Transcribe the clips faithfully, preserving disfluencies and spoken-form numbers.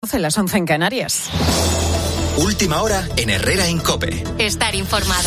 Las once en Canarias. Última hora en Herrera en COPE. Estar informado.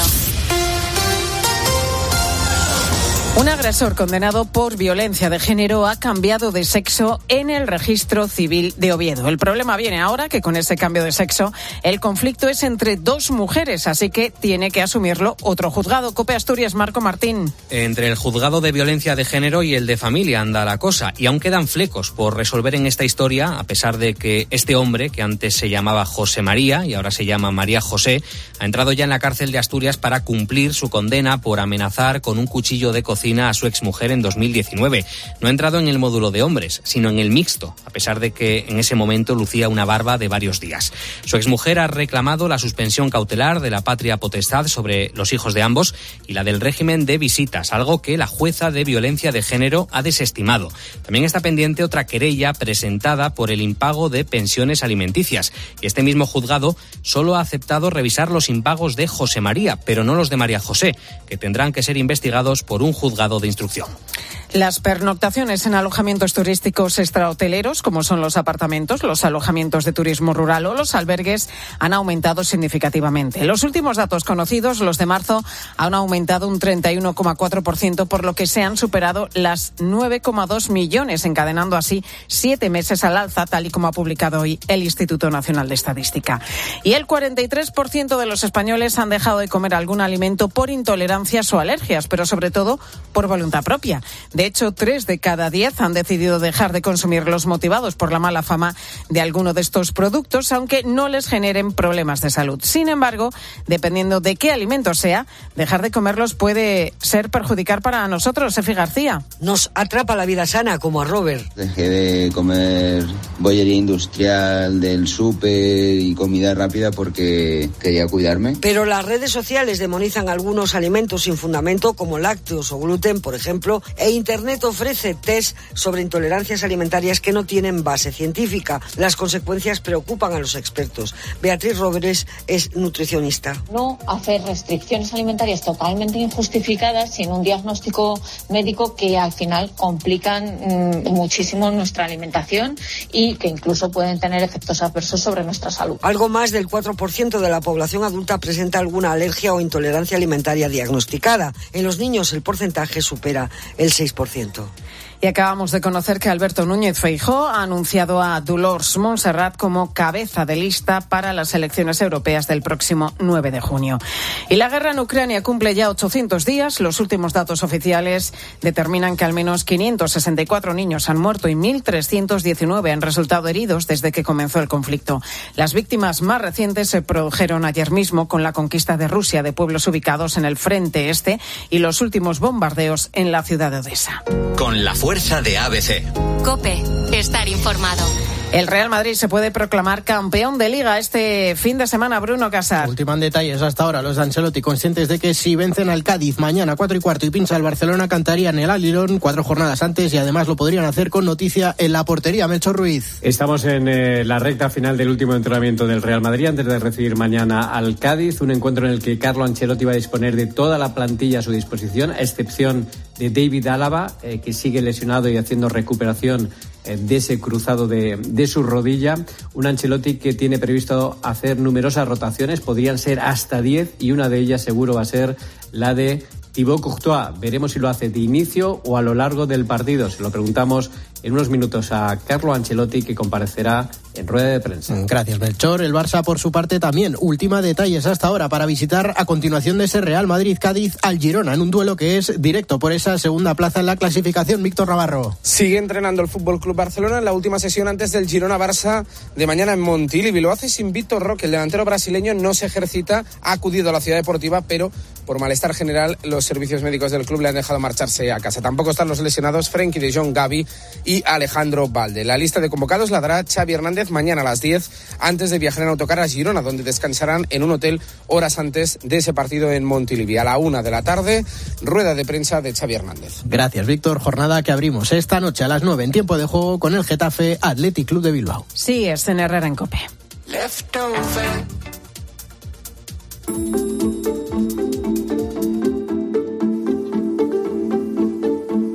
Un agresor condenado por violencia de género ha cambiado de sexo en el registro civil de Oviedo. El problema viene ahora que con ese cambio de sexo el conflicto es entre dos mujeres, así que tiene que asumirlo otro juzgado. COPE Asturias, Marco Martín. Entre el juzgado de violencia de género y el de familia anda la cosa, y aún quedan flecos por resolver en esta historia, a pesar de que este hombre, que antes se llamaba José María y ahora se llama María José, ha entrado ya en la cárcel de Asturias para cumplir su condena por amenazar con un cuchillo de cocina a su exmujer en dos mil diecinueve. No ha entrado en el módulo de hombres, sino en el mixto, a pesar de que en ese momento lucía una barba de varios días. Su exmujer ha reclamado la suspensión cautelar de la patria potestad sobre los hijos de ambos y la del régimen de visitas, algo que la jueza de violencia de género ha desestimado. También está pendiente otra querella presentada por el impago de pensiones alimenticias, y este mismo juzgado solo ha aceptado revisar los impagos de José María, pero no los de María José, que tendrán que ser investigados por un juzgado de instrucción. Las pernoctaciones en alojamientos turísticos extrahoteleros, como son los apartamentos, los alojamientos de turismo rural o los albergues, han aumentado significativamente. Los últimos datos conocidos, los de marzo, han aumentado un treinta y uno coma cuatro por ciento, por lo que se han superado las nueve coma dos millones, encadenando así siete meses al alza, tal y como ha publicado hoy el Instituto Nacional de Estadística. Y el cuarenta y tres por ciento de los españoles han dejado de comer algún alimento por intolerancias o alergias, pero sobre todo por voluntad propia. De hecho, tres de cada diez han decidido dejar de consumirlos motivados por la mala fama de alguno de estos productos, aunque no les generen problemas de salud. Sin embargo, dependiendo de qué alimento sea, dejar de comerlos puede ser perjudicar para nosotros. Efi García. Nos atrapa la vida sana, como a Robert. Dejé de comer bollería industrial del súper y comida rápida porque quería cuidarme. Pero las redes sociales demonizan algunos alimentos sin fundamento, como lácteos o gluten, por ejemplo, e Internet ofrece test sobre intolerancias alimentarias que no tienen base científica. Las consecuencias preocupan a los expertos. Beatriz Robles es nutricionista. No hacer restricciones alimentarias totalmente injustificadas sin un diagnóstico médico que al final complican mmm, muchísimo nuestra alimentación y que incluso pueden tener efectos adversos sobre nuestra salud. Algo más del cuatro por ciento de la población adulta presenta alguna alergia o intolerancia alimentaria diagnosticada. En los niños el porcentaje supera el seis por ciento. Y acabamos de conocer que Alberto Núñez Feijóo ha anunciado a Dolors Montserrat como cabeza de lista para las elecciones europeas del próximo nueve de junio. Y la guerra en Ucrania cumple ya ochocientos días. Los últimos datos oficiales determinan que al menos quinientos sesenta y cuatro niños han muerto y mil trescientos diecinueve han resultado heridos desde que comenzó el conflicto. Las víctimas más recientes se produjeron ayer mismo con la conquista de Rusia de pueblos ubicados en el frente este y los últimos bombardeos en la ciudad de Odessa. Con la fuerza de A B C. COPE. Estar informado. El Real Madrid se puede proclamar campeón de Liga este fin de semana, Bruno Casar. Ultiman detalles hasta ahora los de Ancelotti, conscientes de que si vencen al Cádiz mañana cuatro y cuarto y pincha el Barcelona, cantarían el Alirón cuatro jornadas antes y además lo podrían hacer con noticia en la portería. Melchor Ruiz. Estamos en eh, la recta final del último entrenamiento del Real Madrid antes de recibir mañana al Cádiz, un encuentro en el que Carlo Ancelotti va a disponer de toda la plantilla a su disposición, a excepción de David Álava, eh, que sigue lesionado y haciendo recuperación de ese cruzado de, de su rodilla. Un Ancelotti que tiene previsto hacer numerosas rotaciones, podrían ser hasta diez y una de ellas seguro va a ser la de Thibaut Courtois. Veremos si lo hace de inicio o a lo largo del partido. Se lo preguntamos en unos minutos a Carlo Ancelotti, que comparecerá en rueda de prensa. Gracias, Melchor. El Barça, por su parte, también ultima detalles hasta ahora para visitar a continuación de ese Real Madrid-Cádiz al Girona, en un duelo que es directo por esa segunda plaza en la clasificación. Víctor Navarro. Sigue entrenando el Fútbol Club Barcelona en la última sesión antes del Girona-Barça de mañana en Montilivi. Lo hace sin Víctor Roque. El delantero brasileño no se ejercita, ha acudido a la ciudad deportiva, pero por malestar general los servicios médicos del club le han dejado marcharse a casa. Tampoco están los lesionados Frenkie de Jong, Gavi y Alejandro Balde. La lista de convocados la dará Xavi Hernández mañana a las diez antes de viajar en autocar a Girona, donde descansarán en un hotel horas antes de ese partido en Montilivi. A la una de la tarde, rueda de prensa de Xavi Hernández. Gracias, Víctor. Jornada que abrimos esta noche a las nueve en tiempo de juego con el Getafe Athletic Club de Bilbao. Sí, es en Herrera en COPE.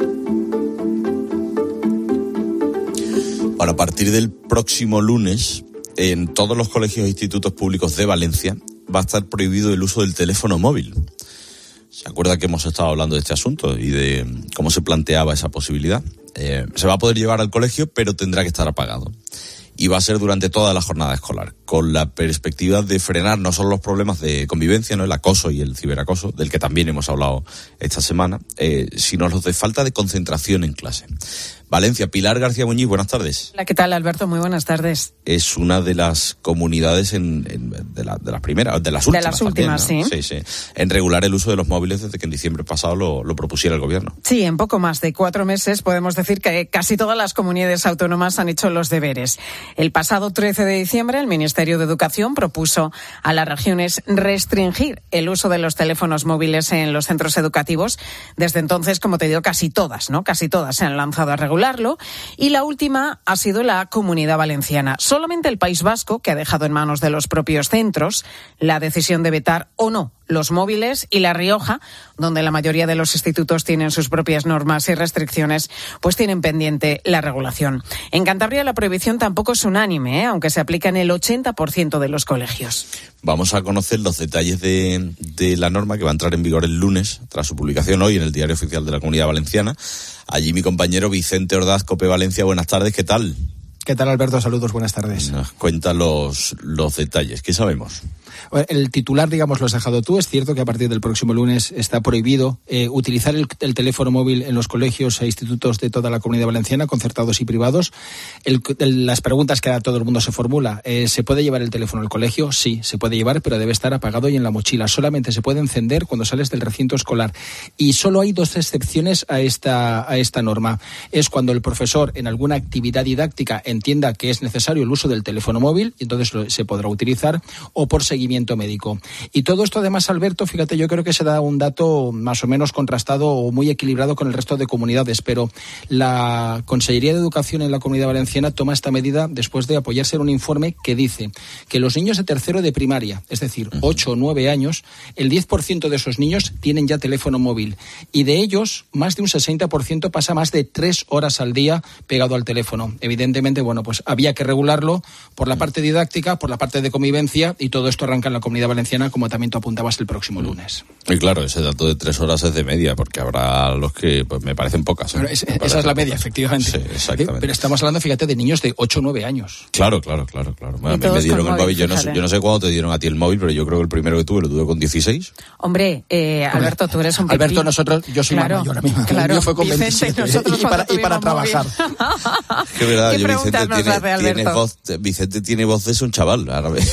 Para a partir del próximo lunes, en todos los colegios e institutos públicos de Valencia va a estar prohibido el uso del teléfono móvil. ¿Se acuerda que hemos estado hablando de este asunto y de cómo se planteaba esa posibilidad? Eh, se va a poder llevar al colegio, pero tendrá que estar apagado. Y va a ser durante toda la jornada escolar, con la perspectiva de frenar no solo los problemas de convivencia, no el acoso y el ciberacoso, del que también hemos hablado esta semana, eh, sino los de falta de concentración en clase. Valencia, Pilar García Muñiz, buenas tardes. Hola, ¿qué tal, Alberto? Muy buenas tardes. Es una de las comunidades en, en, de, la, de las primeras, de las últimas. De las últimas, también, ¿no? sí. Sí, sí. En regular el uso de los móviles desde que en diciembre pasado lo, lo propusiera el gobierno. Sí, en poco más de cuatro meses podemos decir que casi todas las comunidades autónomas han hecho los deberes. El pasado trece de diciembre el Ministerio de Educación propuso a las regiones restringir el uso de los teléfonos móviles en los centros educativos. Desde entonces, como te digo, casi todas, ¿no? Casi todas se han lanzado a regularlo. Y la última ha sido la Comunidad Valenciana. Solamente el País Vasco, que ha dejado en manos de los propios centros la decisión de vetar o no los móviles, y La Rioja, donde la mayoría de los institutos tienen sus propias normas y restricciones, pues tienen pendiente la regulación. En Cantabria la prohibición tampoco es unánime, ¿eh? Aunque se aplica en el ochenta por ciento de los colegios. Vamos a conocer los detalles de, de la norma que va a entrar en vigor el lunes, tras su publicación hoy en el Diario Oficial de la Comunidad Valenciana. Allí mi compañero Vicente Ordaz, COPE Valencia. Buenas tardes, ¿qué tal? ¿Qué tal, Alberto? Saludos, buenas tardes. Nos cuenta los, los detalles. ¿Qué sabemos? El titular, digamos, lo has dejado tú. Es cierto que a partir del próximo lunes está prohibido eh, utilizar el, el teléfono móvil en los colegios e institutos de toda la Comunidad Valenciana, concertados y privados. El, el, las preguntas que ahora todo el mundo se formula. Eh, ¿Se puede llevar el teléfono al colegio? Sí, se puede llevar, pero debe estar apagado y en la mochila. Solamente se puede encender cuando sales del recinto escolar. Y solo hay dos excepciones a esta, a esta norma. Es cuando el profesor en alguna actividad didáctica entienda que es necesario el uso del teléfono móvil, y entonces lo, se podrá utilizar, o por seguimiento médico. Y todo esto, además, Alberto, fíjate, yo creo que se da un dato más o menos contrastado o muy equilibrado con el resto de comunidades, pero la Consellería de Educación en la Comunidad Valenciana toma esta medida después de apoyarse en un informe que dice que los niños de tercero de primaria, es decir, ocho o nueve años, el diez por ciento de esos niños tienen ya teléfono móvil, y de ellos más de un sesenta por ciento pasa más de tres horas al día pegado al teléfono. Evidentemente, bueno, pues había que regularlo por la parte didáctica, por la parte de convivencia, y todo esto arranca en la Comunidad Valenciana, como también tú apuntabas, el próximo lunes. Y claro, ese dato de tres horas es de media, porque habrá los que pues, me parecen pocas. ¿eh? Pero es, me esa es la media, pocas. Efectivamente. Sí, exactamente. ¿Eh? Pero estamos hablando, fíjate, de niños de ocho o nueve años. Claro, claro, claro. claro. Me, me dieron el móvil, yo no, sé, yo no sé cuándo te dieron a ti el móvil, pero yo creo que el primero que tuve lo tuve con dieciséis. Hombre, eh, Alberto, tú eres un pipí. Alberto, nosotros, yo soy claro, más mayor, misma. Claro, yo fue con Vicente, veintisiete. Nosotros y, para, y para trabajar. Qué verdad, ¿Qué yo Vicente tiene, hace, tiene voz, Vicente tiene voz de un chaval, ahora ve.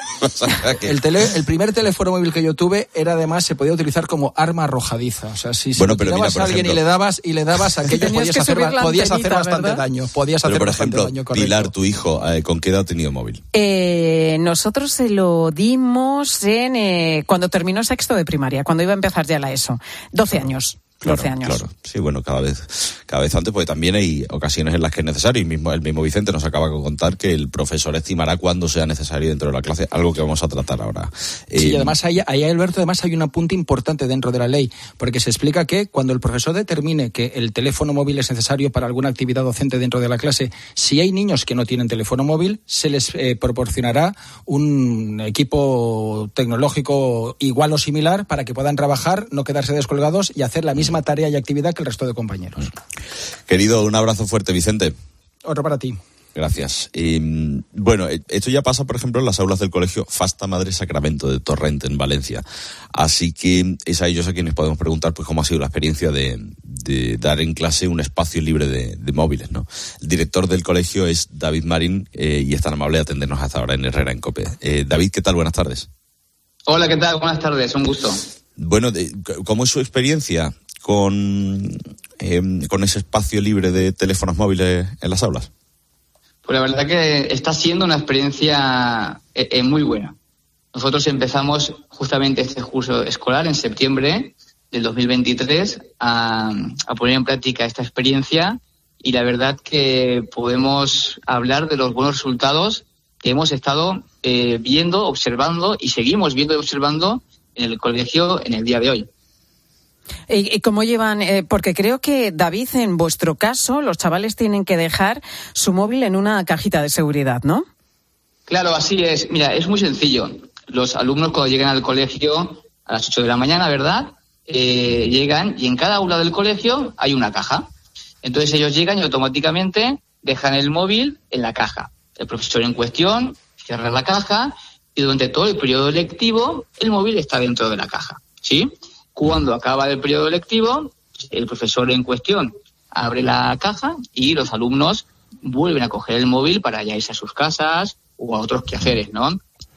el, tele, el primer teléfono móvil que yo tuve era, además, se podía utilizar como arma arrojadiza. O sea, si bueno, se lo tirabas a alguien ejemplo, y le dabas y le dabas aquello, podías hacer, podías hacer bastante ¿verdad? daño. Podías pero hacer por bastante ejemplo, daño, correcto. Pilar, tu hijo, eh, ¿con qué edad ha tenido móvil? Eh, nosotros se lo dimos en eh, cuando terminó sexto de primaria, cuando iba a empezar ya la ESO. doce años. Claro, doce años. Claro, sí, bueno, cada vez, cada vez antes, porque también hay ocasiones en las que es necesario, y mismo, el mismo Vicente nos acaba de contar que el profesor estimará cuándo sea necesario dentro de la clase, algo que vamos a tratar ahora. Sí, eh, y además, ahí, ahí, Alberto, además hay un apunte importante dentro de la ley, porque se explica que cuando el profesor determine que el teléfono móvil es necesario para alguna actividad docente dentro de la clase, si hay niños que no tienen teléfono móvil, se les eh, proporcionará un equipo tecnológico igual o similar para que puedan trabajar, no quedarse descolgados y hacer la misma tarea y actividad que el resto de compañeros. Querido, un abrazo fuerte, Vicente. Otro para ti. Gracias. Y, bueno, esto ya pasa, por ejemplo, en las aulas del colegio Fasta Madre Sacramento de Torrent, en Valencia. Así que es a ellos a quienes podemos preguntar pues cómo ha sido la experiencia de, de dar en clase un espacio libre de, de móviles, ¿no? El director del colegio es David Marín eh, y es tan amable de atendernos hasta ahora en Herrera en COPE. Eh, David, ¿qué tal? Buenas tardes. Hola, ¿qué tal? Buenas tardes, un gusto. Bueno, ¿cómo es su experiencia con, eh, con ese espacio libre de teléfonos móviles en las aulas? Pues la verdad que está siendo una experiencia eh, muy buena. Nosotros empezamos justamente este curso escolar en septiembre del dos mil veintitrés a, a poner en práctica esta experiencia, y la verdad que podemos hablar de los buenos resultados que hemos estado eh, viendo, observando y seguimos viendo y observando en el colegio en el día de hoy. ¿Y cómo llevan? Eh, porque creo que, David, en vuestro caso, los chavales tienen que dejar su móvil en una cajita de seguridad, ¿no? Claro, así es. Mira, es muy sencillo. Los alumnos cuando llegan al colegio a las ocho de la mañana, ¿verdad? Eh, llegan y en cada aula del colegio hay una caja. Entonces ellos llegan y automáticamente dejan el móvil en la caja. El profesor en cuestión cierra la caja y durante todo el periodo lectivo el móvil está dentro de la caja, ¿sí? Cuando acaba el periodo lectivo, el profesor en cuestión abre la caja y los alumnos vuelven a coger el móvil para ya irse a sus casas o a otros quehaceres, ¿no?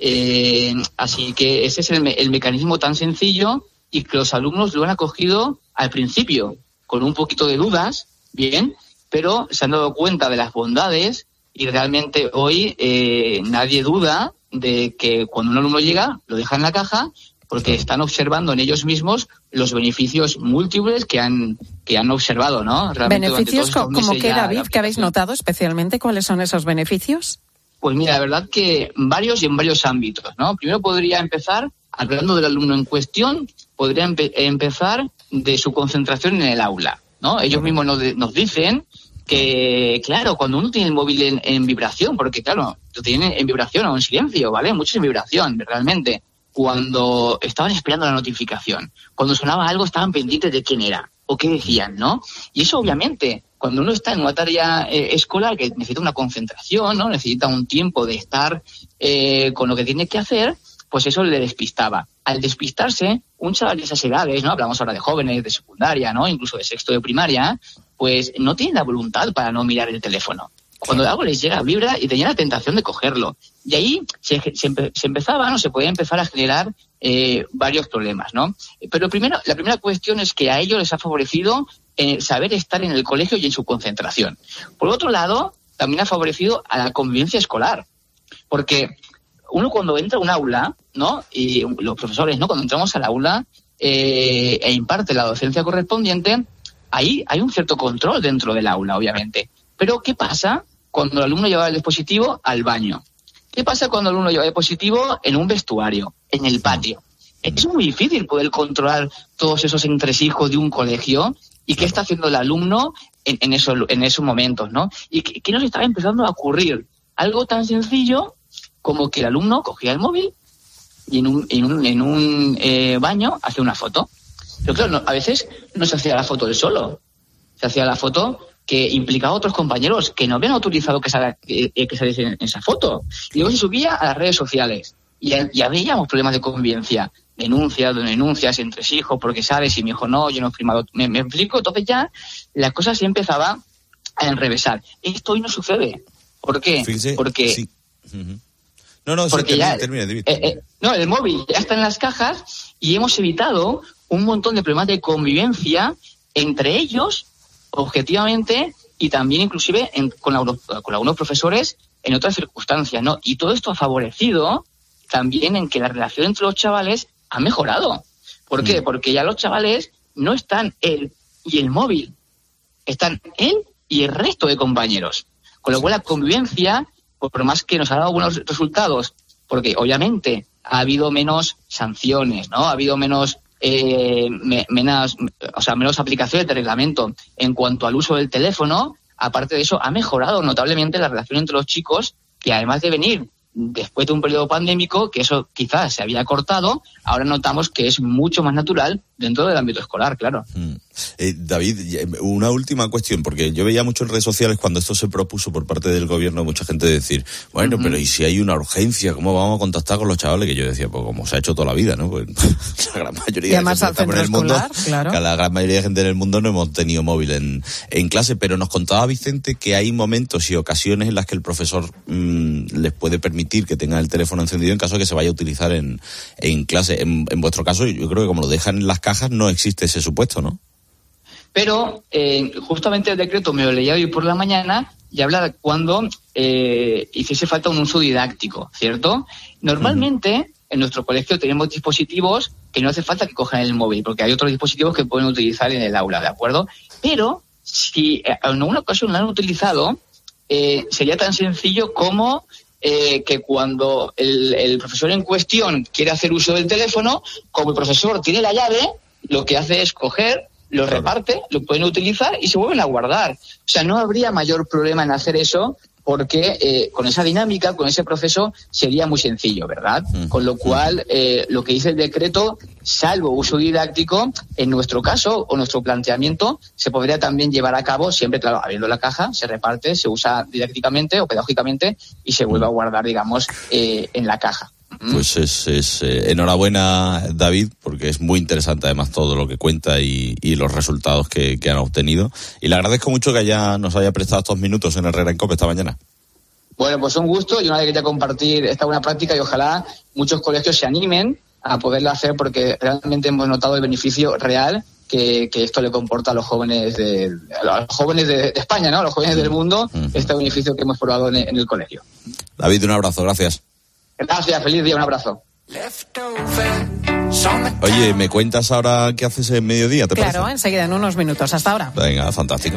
Eh, así que ese es el, me- el mecanismo tan sencillo y que los alumnos lo han acogido al principio con un poquito de dudas, bien, pero se han dado cuenta de las bondades y realmente hoy eh, nadie duda de que cuando un alumno llega lo deja en la caja porque están observando en ellos mismos los beneficios múltiples que han que han observado, ¿no? Realmente ¿Beneficios co- como qué, ya David, la que habéis notado especialmente? ¿Cuáles son esos beneficios? Pues mira, la verdad que varios y en varios ámbitos, ¿no? Primero podría empezar, hablando del alumno en cuestión, podría empe- empezar de su concentración en el aula, ¿no? Ellos mismos nos, de- nos dicen que, claro, cuando uno tiene el móvil en, en vibración, porque claro, lo tienen en vibración o en silencio, ¿vale? Muchos en vibración, realmente. Cuando estaban esperando la notificación, cuando sonaba algo estaban pendientes de quién era o qué decían, ¿no? Y eso obviamente, cuando uno está en una tarea eh, escolar que necesita una concentración, ¿no? Necesita un tiempo de estar eh, con lo que tiene que hacer, pues eso le despistaba. Al despistarse, un chaval de esas edades, ¿no? Hablamos ahora de jóvenes, de secundaria, ¿no? Incluso de sexto de primaria, pues no tienen la voluntad para no mirar el teléfono. Cuando algo les llega, vibra y tenía la tentación de cogerlo. Y ahí se, se, empe, se empezaba, ¿no? Se podía empezar a generar eh, varios problemas, ¿no? Pero primero, la primera cuestión es que a ellos les ha favorecido eh, saber estar en el colegio y en su concentración. Por otro lado, también ha favorecido a la convivencia escolar. Porque uno cuando entra a un aula, ¿no? Y los profesores, ¿no? Cuando entramos al aula eh, e imparte la docencia correspondiente, ahí hay un cierto control dentro del aula, obviamente. Pero ¿qué pasa cuando el alumno lleva el dispositivo al baño? ¿Qué pasa cuando el alumno lleva el dispositivo en un vestuario, en el patio? Es muy difícil poder controlar todos esos entresijos de un colegio y qué está haciendo el alumno en, en, eso, en esos momentos, ¿no? Y qué, qué nos estaba empezando a ocurrir. Algo tan sencillo como que el alumno cogía el móvil y en un, en un, en un eh, baño hacía una foto. Pero claro, no, a veces no se hacía la foto él solo, se hacía la foto que implicaba a otros compañeros que no habían autorizado que, sal, que, que saliese en esa foto. Y luego se subía a las redes sociales. Y ya, ya veíamos problemas de convivencia, denuncias, denuncias entre hijos, porque sabes, y mi hijo no, yo no he firmado, me, me explico. Entonces ya la cosa se empezaba a enrevesar. Esto hoy no sucede. ¿Por qué? Fíjese, porque... Sí. Uh-huh. No, no, porque sí, termine, ya, termine, David. Eh, eh, no, el móvil ya está en las cajas y hemos evitado un montón de problemas de convivencia entre ellos, objetivamente, y también inclusive en, con, la, con algunos profesores en otras circunstancias, ¿no? Y todo esto ha favorecido también en que la relación entre los chavales ha mejorado. ¿Por mm. qué? Porque ya los chavales no están él y el móvil, están él y el resto de compañeros. Con lo cual la convivencia, por más que nos ha dado buenos resultados, porque obviamente ha habido menos sanciones, ¿no? Ha habido menos eh, me, menos, o sea, menos aplicaciones de reglamento en cuanto al uso del teléfono. Aparte de eso, ha mejorado notablemente la relación entre los chicos, que además de venir después de un periodo pandémico, que eso quizás se había cortado, ahora notamos que es mucho más natural dentro del ámbito escolar, claro. Mm. Eh, David, una última cuestión, porque yo veía mucho en redes sociales cuando esto se propuso por parte del gobierno, mucha gente decir, bueno, uh-huh. pero ¿y si hay una urgencia? ¿Cómo vamos a contactar con los chavales? Que yo decía, pues como se ha hecho toda la vida, ¿no? Pues la gran mayoría de gente en el mundo, claro. que la gran mayoría de gente en el mundo no hemos tenido móvil en, en clase, pero nos contaba Vicente que hay momentos y ocasiones en las que el profesor mmm, les puede permitir que tengan el teléfono encendido en caso de que se vaya a utilizar en, en clase. En, en vuestro caso, yo creo que como lo dejan en las cajas, no existe ese supuesto, ¿no? Pero eh, justamente el decreto me lo leía hoy por la mañana y habla de cuando eh, hiciese falta un uso didáctico, ¿cierto? Normalmente uh-huh. en nuestro colegio tenemos dispositivos que no hace falta que cojan el móvil, porque hay otros dispositivos que pueden utilizar en el aula, ¿de acuerdo? Pero si en alguna ocasión lo han utilizado, eh, sería tan sencillo como eh, que cuando el, el profesor en cuestión quiere hacer uso del teléfono, como el profesor tiene la llave, lo que hace es coger, lo reparte, lo pueden utilizar y se vuelven a guardar. O sea, no habría mayor problema en hacer eso porque eh, con esa dinámica, con ese proceso, sería muy sencillo, ¿verdad? Mm. Con lo cual, eh, lo que dice el decreto, salvo uso didáctico, en nuestro caso o nuestro planteamiento, se podría también llevar a cabo, siempre, claro, abriendo la caja, se reparte, se usa didácticamente o pedagógicamente y se vuelve a guardar, digamos, eh, en la caja. Pues es, es eh, enhorabuena, David, porque es muy interesante además todo lo que cuenta y, y los resultados que, que han obtenido. Y le agradezco mucho que haya, nos haya prestado estos minutos en Herrera en COPE esta mañana. Bueno, pues un gusto y una alegría compartir esta buena práctica y ojalá muchos colegios se animen a poderlo hacer porque realmente hemos notado el beneficio real que, que esto le comporta a los jóvenes de, a los jóvenes de, de España, ¿no? A los jóvenes del mundo, uh-huh. este beneficio que hemos probado en, en el colegio. David, un abrazo, gracias. Gracias, feliz día, un abrazo. Oye, ¿me cuentas ahora qué haces en mediodía? ¿Te claro, parece? enseguida, en unos minutos. Hasta ahora. Venga, fantástico.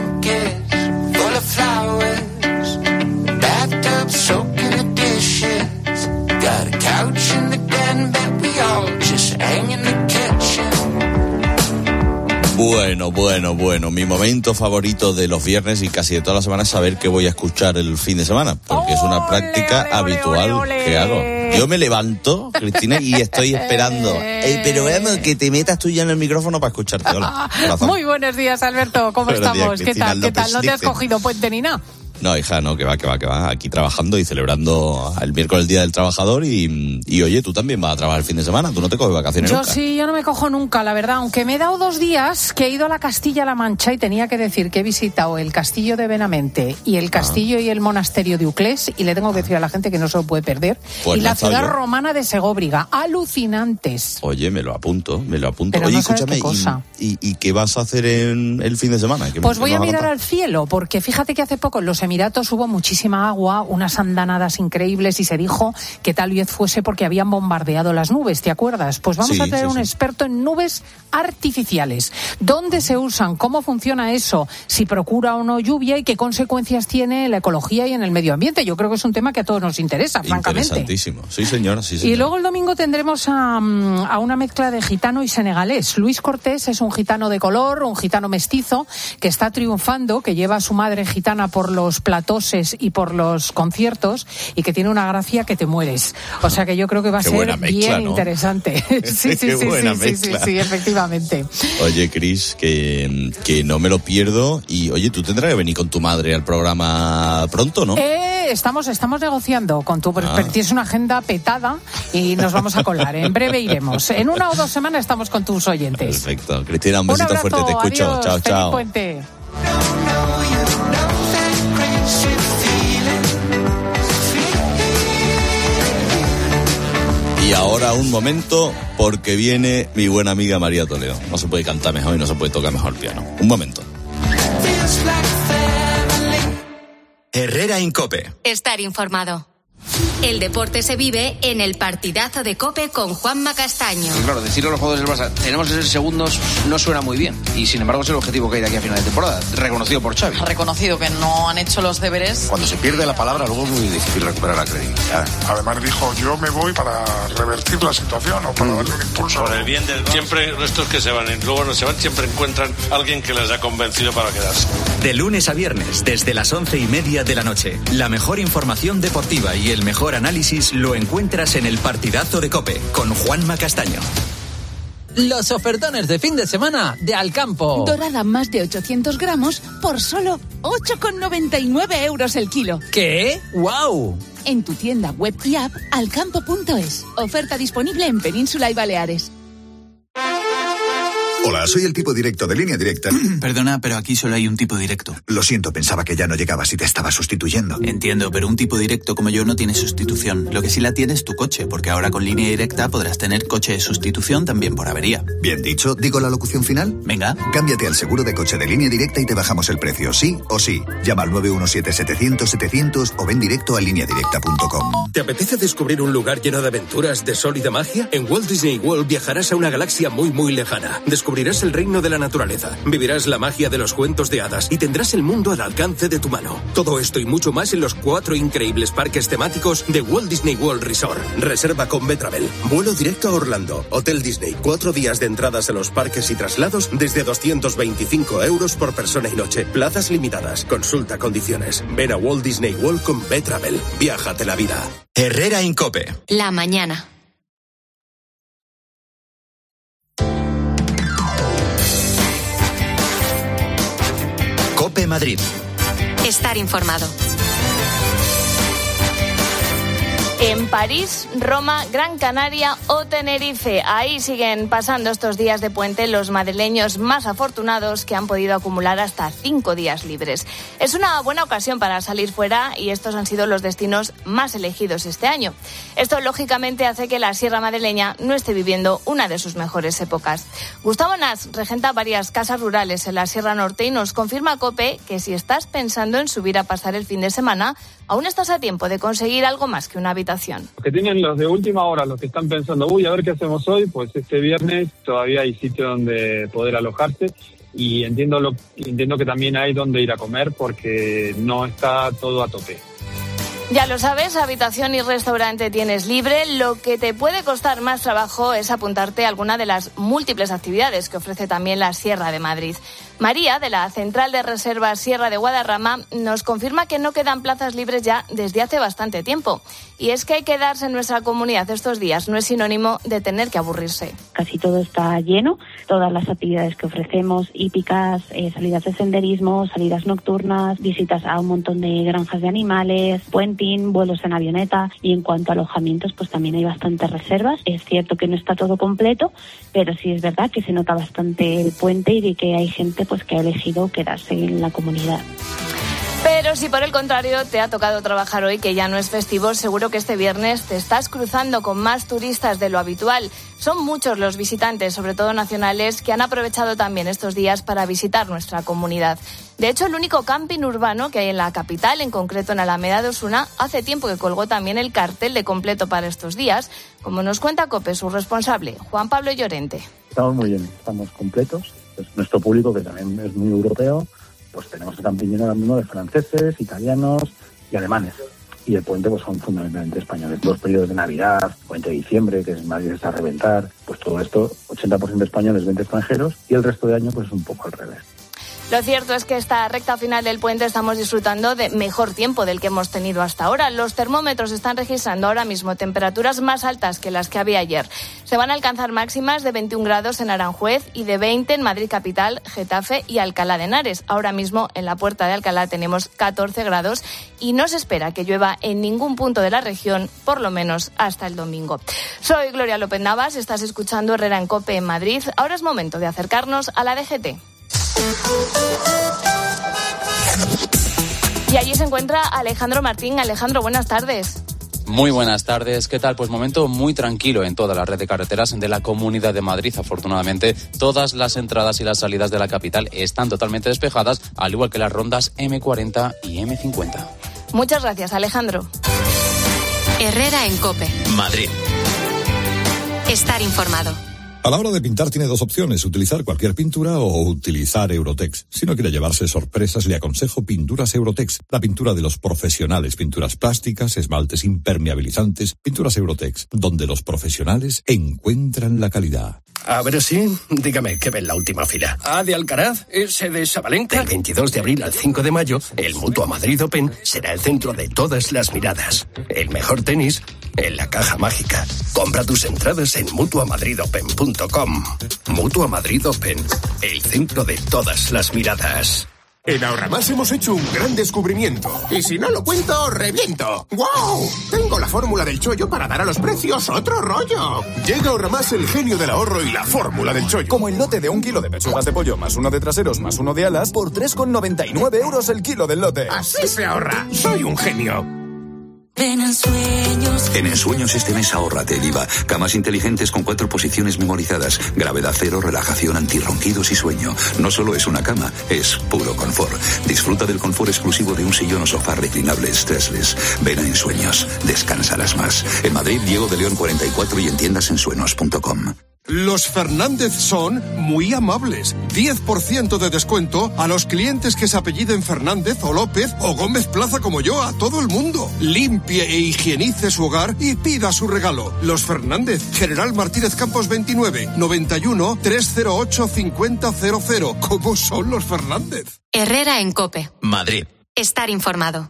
Bueno, bueno, bueno. Mi momento favorito de los viernes y casi de todas las semanas es saber qué voy a escuchar el fin de semana, porque es una práctica ole, ole, habitual ole, ole. que hago. Yo me levanto, Cristina, y estoy esperando. Eh, pero veamos que te metas tú ya en el micrófono para escucharte. Hola, muy buenos días, Alberto. ¿Cómo buenos estamos? Días, ¿Qué tal? ¿Qué tal? ¿No te has cogido puente ni nada? No, hija, no, que va, que va, que va. Aquí trabajando y celebrando el miércoles el Día del Trabajador y, y oye, tú también vas a trabajar el fin de semana. Tú no te coges vacaciones yo nunca. Yo sí, yo no me cojo nunca, la verdad. Aunque me he dado dos días que he ido a la Castilla-La Mancha y tenía que decir que he visitado el castillo de Benavente y el castillo ah. y el monasterio de Uclés y le tengo que decir a la gente que no se lo puede perder. Pues y la ciudad yo. romana de Segóbriga. Alucinantes. Oye, me lo apunto, me lo apunto. Pero oye, no escúchame, qué cosa. Y, y, ¿y qué vas a hacer en el fin de semana? Pues voy a mirar al cielo, porque fíjate que hace poco en los Emiratos hubo muchísimo muchísima agua, unas andanadas increíbles y se dijo que tal vez fuese porque habían bombardeado las nubes, ¿te acuerdas? Pues vamos sí, a tener sí, un sí. experto en nubes artificiales. ¿Dónde se usan? ¿Cómo funciona eso? Si procura o no lluvia y qué consecuencias tiene en la ecología y en el medio ambiente. Yo creo que es un tema que a todos nos interesa, francamente. Interesantísimo. Sí, señora, sí, señora. Y luego el domingo tendremos a, a una mezcla de gitano y senegalés. Luis Cortés es un gitano de color, un gitano mestizo que está triunfando, que lleva a su madre gitana por los platoses y por los conciertos y que tiene una gracia que te mueres. O sea que yo creo que va a Qué ser mezcla, bien ¿no? interesante. sí, sí, sí, sí, sí, sí, sí, efectivamente. Oye, Cris, que, que no me lo pierdo y oye, tú tendrás que venir con tu madre al programa pronto, ¿no? Eh, estamos, estamos negociando con tu... Ah. Tienes una agenda petada y nos vamos a colar. En breve iremos. En una o dos semanas estamos con tus oyentes. Perfecto. Cristina, un besito un abrazo, fuerte. Te escucho. Adiós, chao, feliz chao. puente. Y ahora un momento, porque viene mi buena amiga María Toledo. No se puede cantar mejor y no se puede tocar mejor el piano. Un momento. Herrera en COPE. Estar informado. El deporte se vive en el partidazo de COPE con Juanma Castaño. Claro, decirle a los jugadores del Barça, tenemos que ser segundos, no suena muy bien. Y sin embargo es el objetivo que hay de aquí a final de temporada, reconocido por Xavi. Reconocido que no han hecho los deberes. Cuando se pierde la palabra, luego es muy difícil recuperar la credibilidad. Además dijo, yo me voy para revertir la situación o para mm. darle un impulso. Por el bien del... Siempre estos que se van y luego no se van, siempre encuentran a alguien que les ha convencido para quedarse. De lunes a viernes, desde las once y media de la noche, la mejor información deportiva y el mejor análisis lo encuentras en el partidazo de COPE con Juanma Castaño. Los ofertones de fin de semana de Alcampo. Dorada más de ochocientos gramos por solo ocho con noventa y nueve euros el kilo. ¿Qué? ¡Guau! En tu tienda web y app alcampo punto es. Oferta disponible en Península y Baleares. Hola, soy el tipo directo de Línea Directa. Perdona, pero aquí solo hay un tipo directo. Lo siento, pensaba que ya no llegabas y te estaba sustituyendo. Entiendo, pero un tipo directo como yo no tiene sustitución. Lo que sí la tiene es tu coche, porque ahora con Línea Directa podrás tener coche de sustitución también por avería. Bien dicho, ¿digo la locución final? Venga. Cámbiate al seguro de coche de Línea Directa y te bajamos el precio, sí o sí. Llama al nueve uno siete setecientos setecientos o ven directo a línea directa punto com. ¿Te apetece descubrir un lugar lleno de aventuras, de sol y de magia? En Walt Disney World viajarás a una galaxia muy muy lejana. Descubrirás descubrirás el reino de la naturaleza, vivirás la magia de los cuentos de hadas y tendrás el mundo al alcance de tu mano. Todo esto y mucho más en los cuatro increíbles parques temáticos de Walt Disney World Resort. Reserva con Betravel. Vuelo directo a Orlando. Hotel Disney. Cuatro días de entradas a los parques y traslados desde doscientos veinticinco euros por persona y noche. Plazas limitadas. Consulta condiciones. Ven a Walt Disney World con Betravel. Viájate la vida. Herrera Incope. La mañana. Cope Madrid. Estar informado. En París, Roma, Gran Canaria o Tenerife. Ahí siguen pasando estos días de puente los madrileños más afortunados que han podido acumular hasta cinco días libres. Es una buena ocasión para salir fuera y estos han sido los destinos más elegidos este año. Esto, lógicamente, hace que la Sierra Madrileña no esté viviendo una de sus mejores épocas. Gustavo Nas regenta varias casas rurales en la Sierra Norte y nos confirma a COPE que si estás pensando en subir a pasar el fin de semana, aún estás a tiempo de conseguir algo más que una habitación. Los que tienen los de última hora, los que están pensando, uy, a ver qué hacemos hoy, pues este viernes todavía hay sitio donde poder alojarse y entiendo, lo, entiendo que también hay donde ir a comer porque no está todo a tope. Ya lo sabes, habitación y restaurante tienes libre. Lo que te puede costar más trabajo es apuntarte a alguna de las múltiples actividades que ofrece también la Sierra de Madrid. María, de la Central de Reservas Sierra de Guadarrama, nos confirma que no quedan plazas libres ya desde hace bastante tiempo. Y es que quedarse en nuestra comunidad estos días no es sinónimo de tener que aburrirse. Casi todo está lleno, todas las actividades que ofrecemos, hípicas, eh, salidas de senderismo, salidas nocturnas, visitas a un montón de granjas de animales, puenting, vuelos en avioneta, y en cuanto a alojamientos pues también hay bastantes reservas. Es cierto que no está todo completo, pero sí es verdad que se nota bastante el puente y de que hay gente pues que ha elegido quedarse en la comunidad. Pero si por el contrario te ha tocado trabajar hoy, que ya no es festivo, seguro que este viernes te estás cruzando con más turistas de lo habitual. Son muchos los visitantes, sobre todo nacionales, que han aprovechado también estos días para visitar nuestra comunidad. De hecho, el único camping urbano que hay en la capital, en concreto en Alameda de Osuna, hace tiempo que colgó también el cartel de completo para estos días, como nos cuenta COPE, su responsable, Juan Pablo Llorente. Estamos muy bien, estamos completos. Pues nuestro público, que también es muy europeo, pues tenemos el camping lleno ahora mismo de franceses, italianos y alemanes. Y el puente pues son fundamentalmente españoles. Los periodos de Navidad, puente de diciembre, que en Madrid está a reventar, pues todo esto, ochenta por ciento españoles, veinte extranjeros, y el resto de año pues es un poco al revés. Lo cierto es que esta recta final del puente estamos disfrutando de mejor tiempo del que hemos tenido hasta ahora. Los termómetros están registrando ahora mismo temperaturas más altas que las que había ayer. Se van a alcanzar máximas de veintiún grados en Aranjuez y de veinte en Madrid capital, Getafe y Alcalá de Henares. Ahora mismo en la Puerta de Alcalá tenemos catorce grados y no se espera que llueva en ningún punto de la región, por lo menos hasta el domingo. Soy Gloria López Navas, estás escuchando Herrera en COPE en Madrid. Ahora es momento de acercarnos a la D G T. Y allí se encuentra Alejandro Martín. Alejandro, buenas tardes. Muy buenas tardes, ¿qué tal? Pues momento muy tranquilo en toda la red de carreteras de la Comunidad de Madrid. Afortunadamente, todas las entradas y las salidas de la capital están totalmente despejadas, al igual que las rondas eme cuarenta y eme cincuenta. Muchas gracias, Alejandro. Herrera en COPE. Madrid. Estar informado. A la hora de pintar tiene dos opciones, utilizar cualquier pintura o utilizar Eurotex. Si no quiere llevarse sorpresas, le aconsejo Pinturas Eurotex, la pintura de los profesionales, pinturas plásticas, esmaltes impermeabilizantes, Pinturas Eurotex, donde los profesionales encuentran la calidad. A ver si, dígame, ¿qué ve en la última fila? ¿A de Alcaraz? ¿Ese de Sabalenka? Del veintidós de abril al cinco de mayo, el Mutua Madrid Open será el centro de todas las miradas. El mejor tenis en la caja mágica. Compra tus entradas en mutua madrid open punto com. Mutua Madrid Open, el centro de todas las miradas. En Ahorramás hemos hecho un gran descubrimiento. Y si no lo cuento, reviento. ¡Guau! Tengo la fórmula del chollo para dar a los precios otro rollo. Llega Ahorramás, el genio del ahorro y la fórmula del chollo. Como el lote de un kilo de pechugas de pollo más uno de traseros más uno de alas por tres con noventa y nueve euros el kilo del lote. Así se ahorra. Soy un genio. En Ensueños. En Ensueños este mes ahórrate el I V A. Camas inteligentes con cuatro posiciones memorizadas. Gravedad cero, relajación, antirronquidos y sueño. No solo es una cama, es puro confort. Disfruta del confort exclusivo de un sillón o sofá reclinable stressless. Ven a Ensueños. Descansarás más. En Madrid, Diego de León cuarenta y cuatro y en tiendas ensueños punto com. Los Fernández son muy amables. diez por ciento de descuento a los clientes que se apelliden Fernández o López o Gómez Plaza como yo, a todo el mundo. Limpie e higienice su hogar y pida su regalo. Los Fernández, General Martínez Campos veintinueve, noventa y uno, trescientos ocho, cincuenta cero cero. ¿Cómo son los Fernández? Herrera en COPE. Madrid. Estar informado.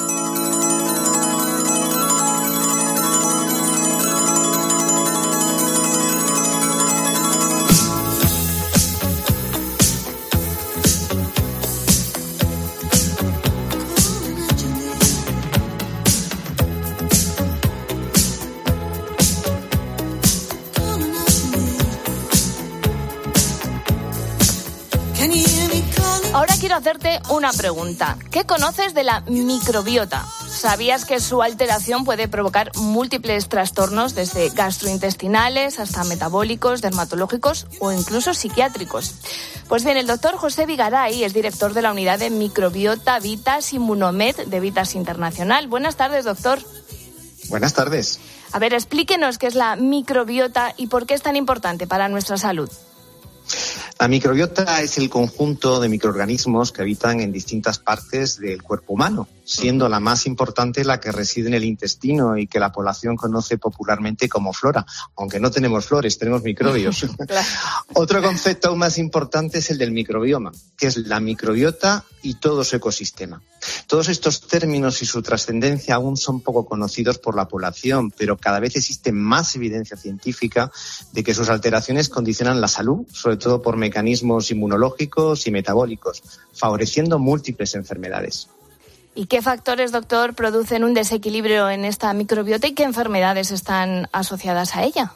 Ahora quiero hacerte una pregunta. ¿Qué conoces de la microbiota? ¿Sabías que su alteración puede provocar múltiples trastornos, desde gastrointestinales hasta metabólicos, dermatológicos o incluso psiquiátricos? Pues bien, el doctor José Vigaray es director de la unidad de microbiota Vitas Immunomed de Vitas Internacional. Buenas tardes, doctor. Buenas tardes. A ver, explíquenos qué es la microbiota y por qué es tan importante para nuestra salud. La microbiota es el conjunto de microorganismos que habitan en distintas partes del cuerpo humano, siendo la más importante la que reside en el intestino y que la población conoce popularmente como flora, aunque no tenemos flores, tenemos microbios. Claro. Otro concepto aún más importante es el del microbioma, que es la microbiota y todo su ecosistema. Todos estos términos y su trascendencia aún son poco conocidos por la población, pero cada vez existe más evidencia científica de que sus alteraciones condicionan la salud, sobre todo por mecanismos inmunológicos y metabólicos, favoreciendo múltiples enfermedades. ¿Y qué factores, doctor, producen un desequilibrio en esta microbiota y qué enfermedades están asociadas a ella?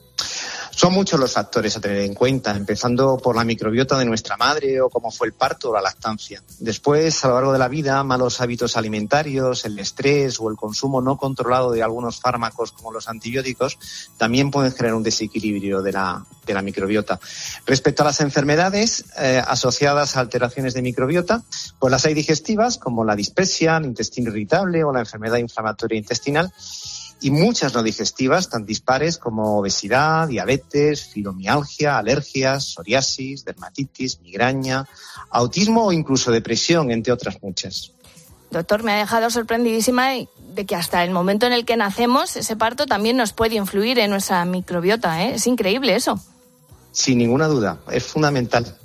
Son muchos los factores a tener en cuenta, empezando por la microbiota de nuestra madre o cómo fue el parto o la lactancia. Después, a lo largo de la vida, malos hábitos alimentarios, el estrés o el consumo no controlado de algunos fármacos como los antibióticos también pueden generar un desequilibrio de la, de la microbiota. Respecto a las enfermedades eh, asociadas a alteraciones de microbiota, pues las hay digestivas como la dispepsia, el intestino irritable o la enfermedad inflamatoria intestinal, y muchas no digestivas, tan dispares como obesidad, diabetes, fibromialgia, alergias, psoriasis, dermatitis, migraña, autismo o incluso depresión, entre otras muchas. Doctor, me ha dejado sorprendidísima de que hasta el momento en el que nacemos, ese parto también nos puede influir en nuestra microbiota, ¿eh? Es increíble eso. Sin ninguna duda, es fundamental.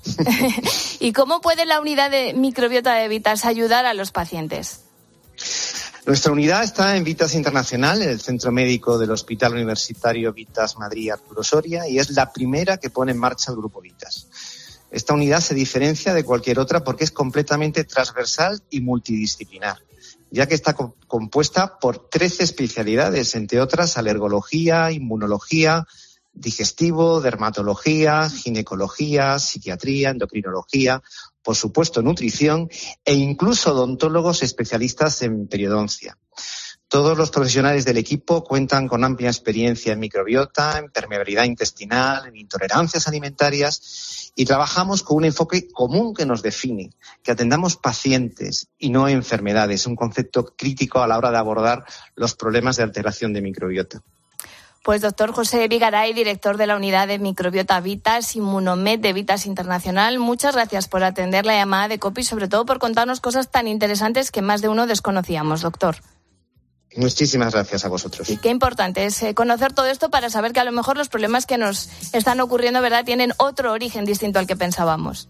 ¿Y cómo puede la unidad de microbiota de Vitas ayudar a los pacientes? Nuestra unidad está en Vitas Internacional, en el centro médico del Hospital Universitario Vitas Madrid Arturo Soria, y es la primera que pone en marcha el Grupo Vitas. Esta unidad se diferencia de cualquier otra porque es completamente transversal y multidisciplinar, ya que está co- compuesta por trece especialidades, entre otras alergología, inmunología, digestivo, dermatología, ginecología, psiquiatría, endocrinología, por supuesto nutrición e incluso odontólogos especialistas en periodoncia. Todos los profesionales del equipo cuentan con amplia experiencia en microbiota, en permeabilidad intestinal, en intolerancias alimentarias y trabajamos con un enfoque común que nos define, que atendamos pacientes y no enfermedades, un concepto crítico a la hora de abordar los problemas de alteración de microbiota. Pues doctor José Vigaray, director de la unidad de microbiota Vitas Immunomed de Vitas Internacional, muchas gracias por atender la llamada de COPE y sobre todo por contarnos cosas tan interesantes que más de uno desconocíamos, doctor. Muchísimas gracias a vosotros. Y qué importante es conocer todo esto para saber que a lo mejor los problemas que nos están ocurriendo, ¿verdad?, tienen otro origen distinto al que pensábamos.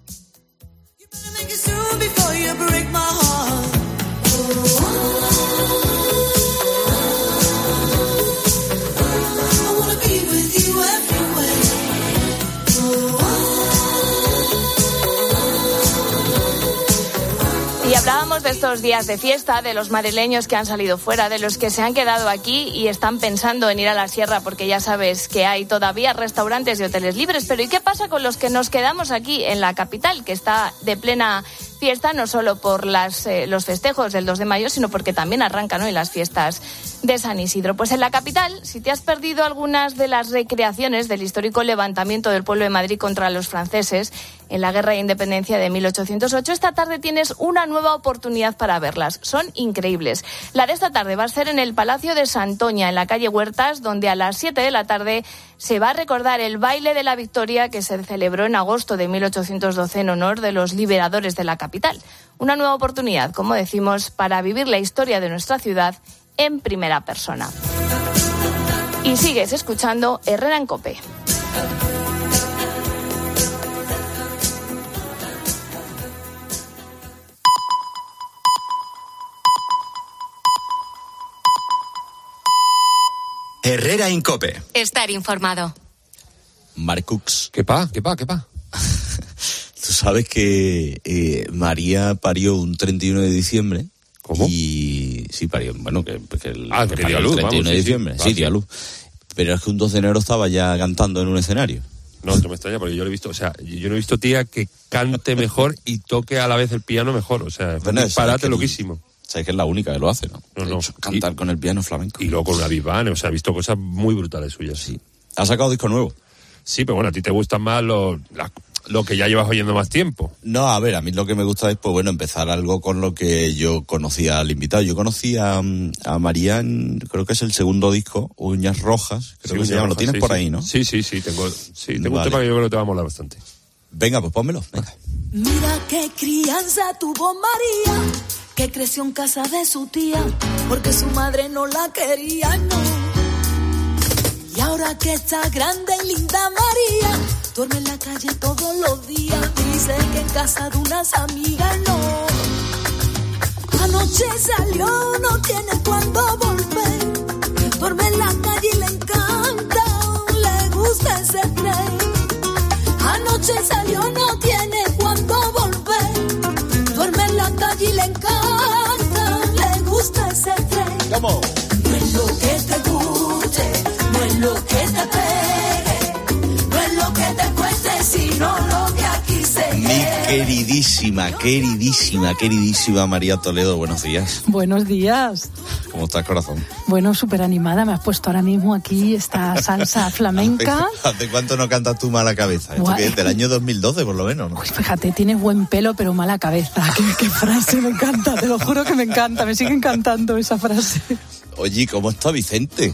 Y hablábamos de estos días de fiesta, de los madrileños que han salido fuera, de los que se han quedado aquí y están pensando en ir a la sierra porque ya sabes que hay todavía restaurantes y hoteles libres. Pero ¿y qué pasa con los que nos quedamos aquí en la capital, que está de plena fiesta no solo por las, eh, los festejos del dos de mayo, sino porque también arrancan hoy las fiestas de San Isidro. Pues en la capital, si te has perdido algunas de las recreaciones del histórico levantamiento del pueblo de Madrid contra los franceses en la Guerra de Independencia de mil ochocientos ocho, esta tarde tienes una nueva oportunidad para verlas. Son increíbles. La de esta tarde va a ser en el Palacio de Santoña, en la calle Huertas, donde a las siete de la tarde se va a recordar el baile de la Victoria que se celebró en agosto de mil ochocientos doce en honor de los liberadores de la capital. Una nueva oportunidad, como decimos, para vivir la historia de nuestra ciudad en primera persona. Y sigues escuchando Herrera en COPE. Herrera en COPE. Estar informado. Marcux. ¿Qué pa? ¿Qué pa? ¿Qué pa? Tú sabes que eh, María parió un treinta y uno de diciembre. ¿Cómo? Y sí, parió. Bueno, que, que el, ah, que, que dio a luz, el treinta y uno vamos, de sí, diciembre. sí, Sí, dio a luz. Pero es que un dos de enero estaba ya cantando en un escenario. No, no me extraña, porque yo lo he visto, o sea, yo no he visto tía que cante mejor y toque a la vez el piano mejor. O sea, es bueno, un disparate loquísimo. Sabes que es la única que lo hace, ¿no? No, no. Hecho, cantar y, con el piano flamenco. Y luego con una big band, o sea, he visto cosas muy brutales suyas. Sí. ¿Ha sacado disco nuevo? Sí, pero bueno, a ti te gustan más lo, la, lo que ya llevas oyendo más tiempo. No, a ver, a mí lo que me gusta es, pues bueno, empezar algo con lo que yo conocía al invitado. Yo conocí a, a María en, creo que es el segundo disco, Uñas Rojas, creo sí, que se llama, lo tienes sí, por sí. ahí, ¿no? Sí, sí, sí, tengo, sí, tengo vale. un tema que yo creo que te va a molar bastante. Venga, pues pónmelo, venga. Mira qué crianza tuvo María, que creció en casa de su tía, porque su madre no la quería, no. Y ahora que está grande y linda María, duerme en la calle todos los días, dice que en casa de unas amigas no. Anoche salió, no tiene cuándo volver, duerme en la calle y le encanta, le gusta ese tren. Anoche salió, no tiene cuándo volver, duerme en la calle y le encanta, le gusta ese tren. ¿Cómo? No es lo que te guste, no es lo que te pegue, no es lo que te cueste, sino lo que aquí se Mi queridísima, queridísima, queridísima María Toledo, buenos días. Buenos días. ¿Cómo estás, corazón? Bueno, súper animada, me has puesto ahora mismo aquí esta salsa flamenca. ¿Hace, ¿Hace cuánto no cantas tú Mala Cabeza? Esto que es del año dos mil doce, por lo menos, ¿no? Pues fíjate, tienes buen pelo, pero mala cabeza. ¿Qué, qué frase? Me encanta, te lo juro que me encanta, me sigue encantando esa frase. Oye, ¿cómo está Vicente?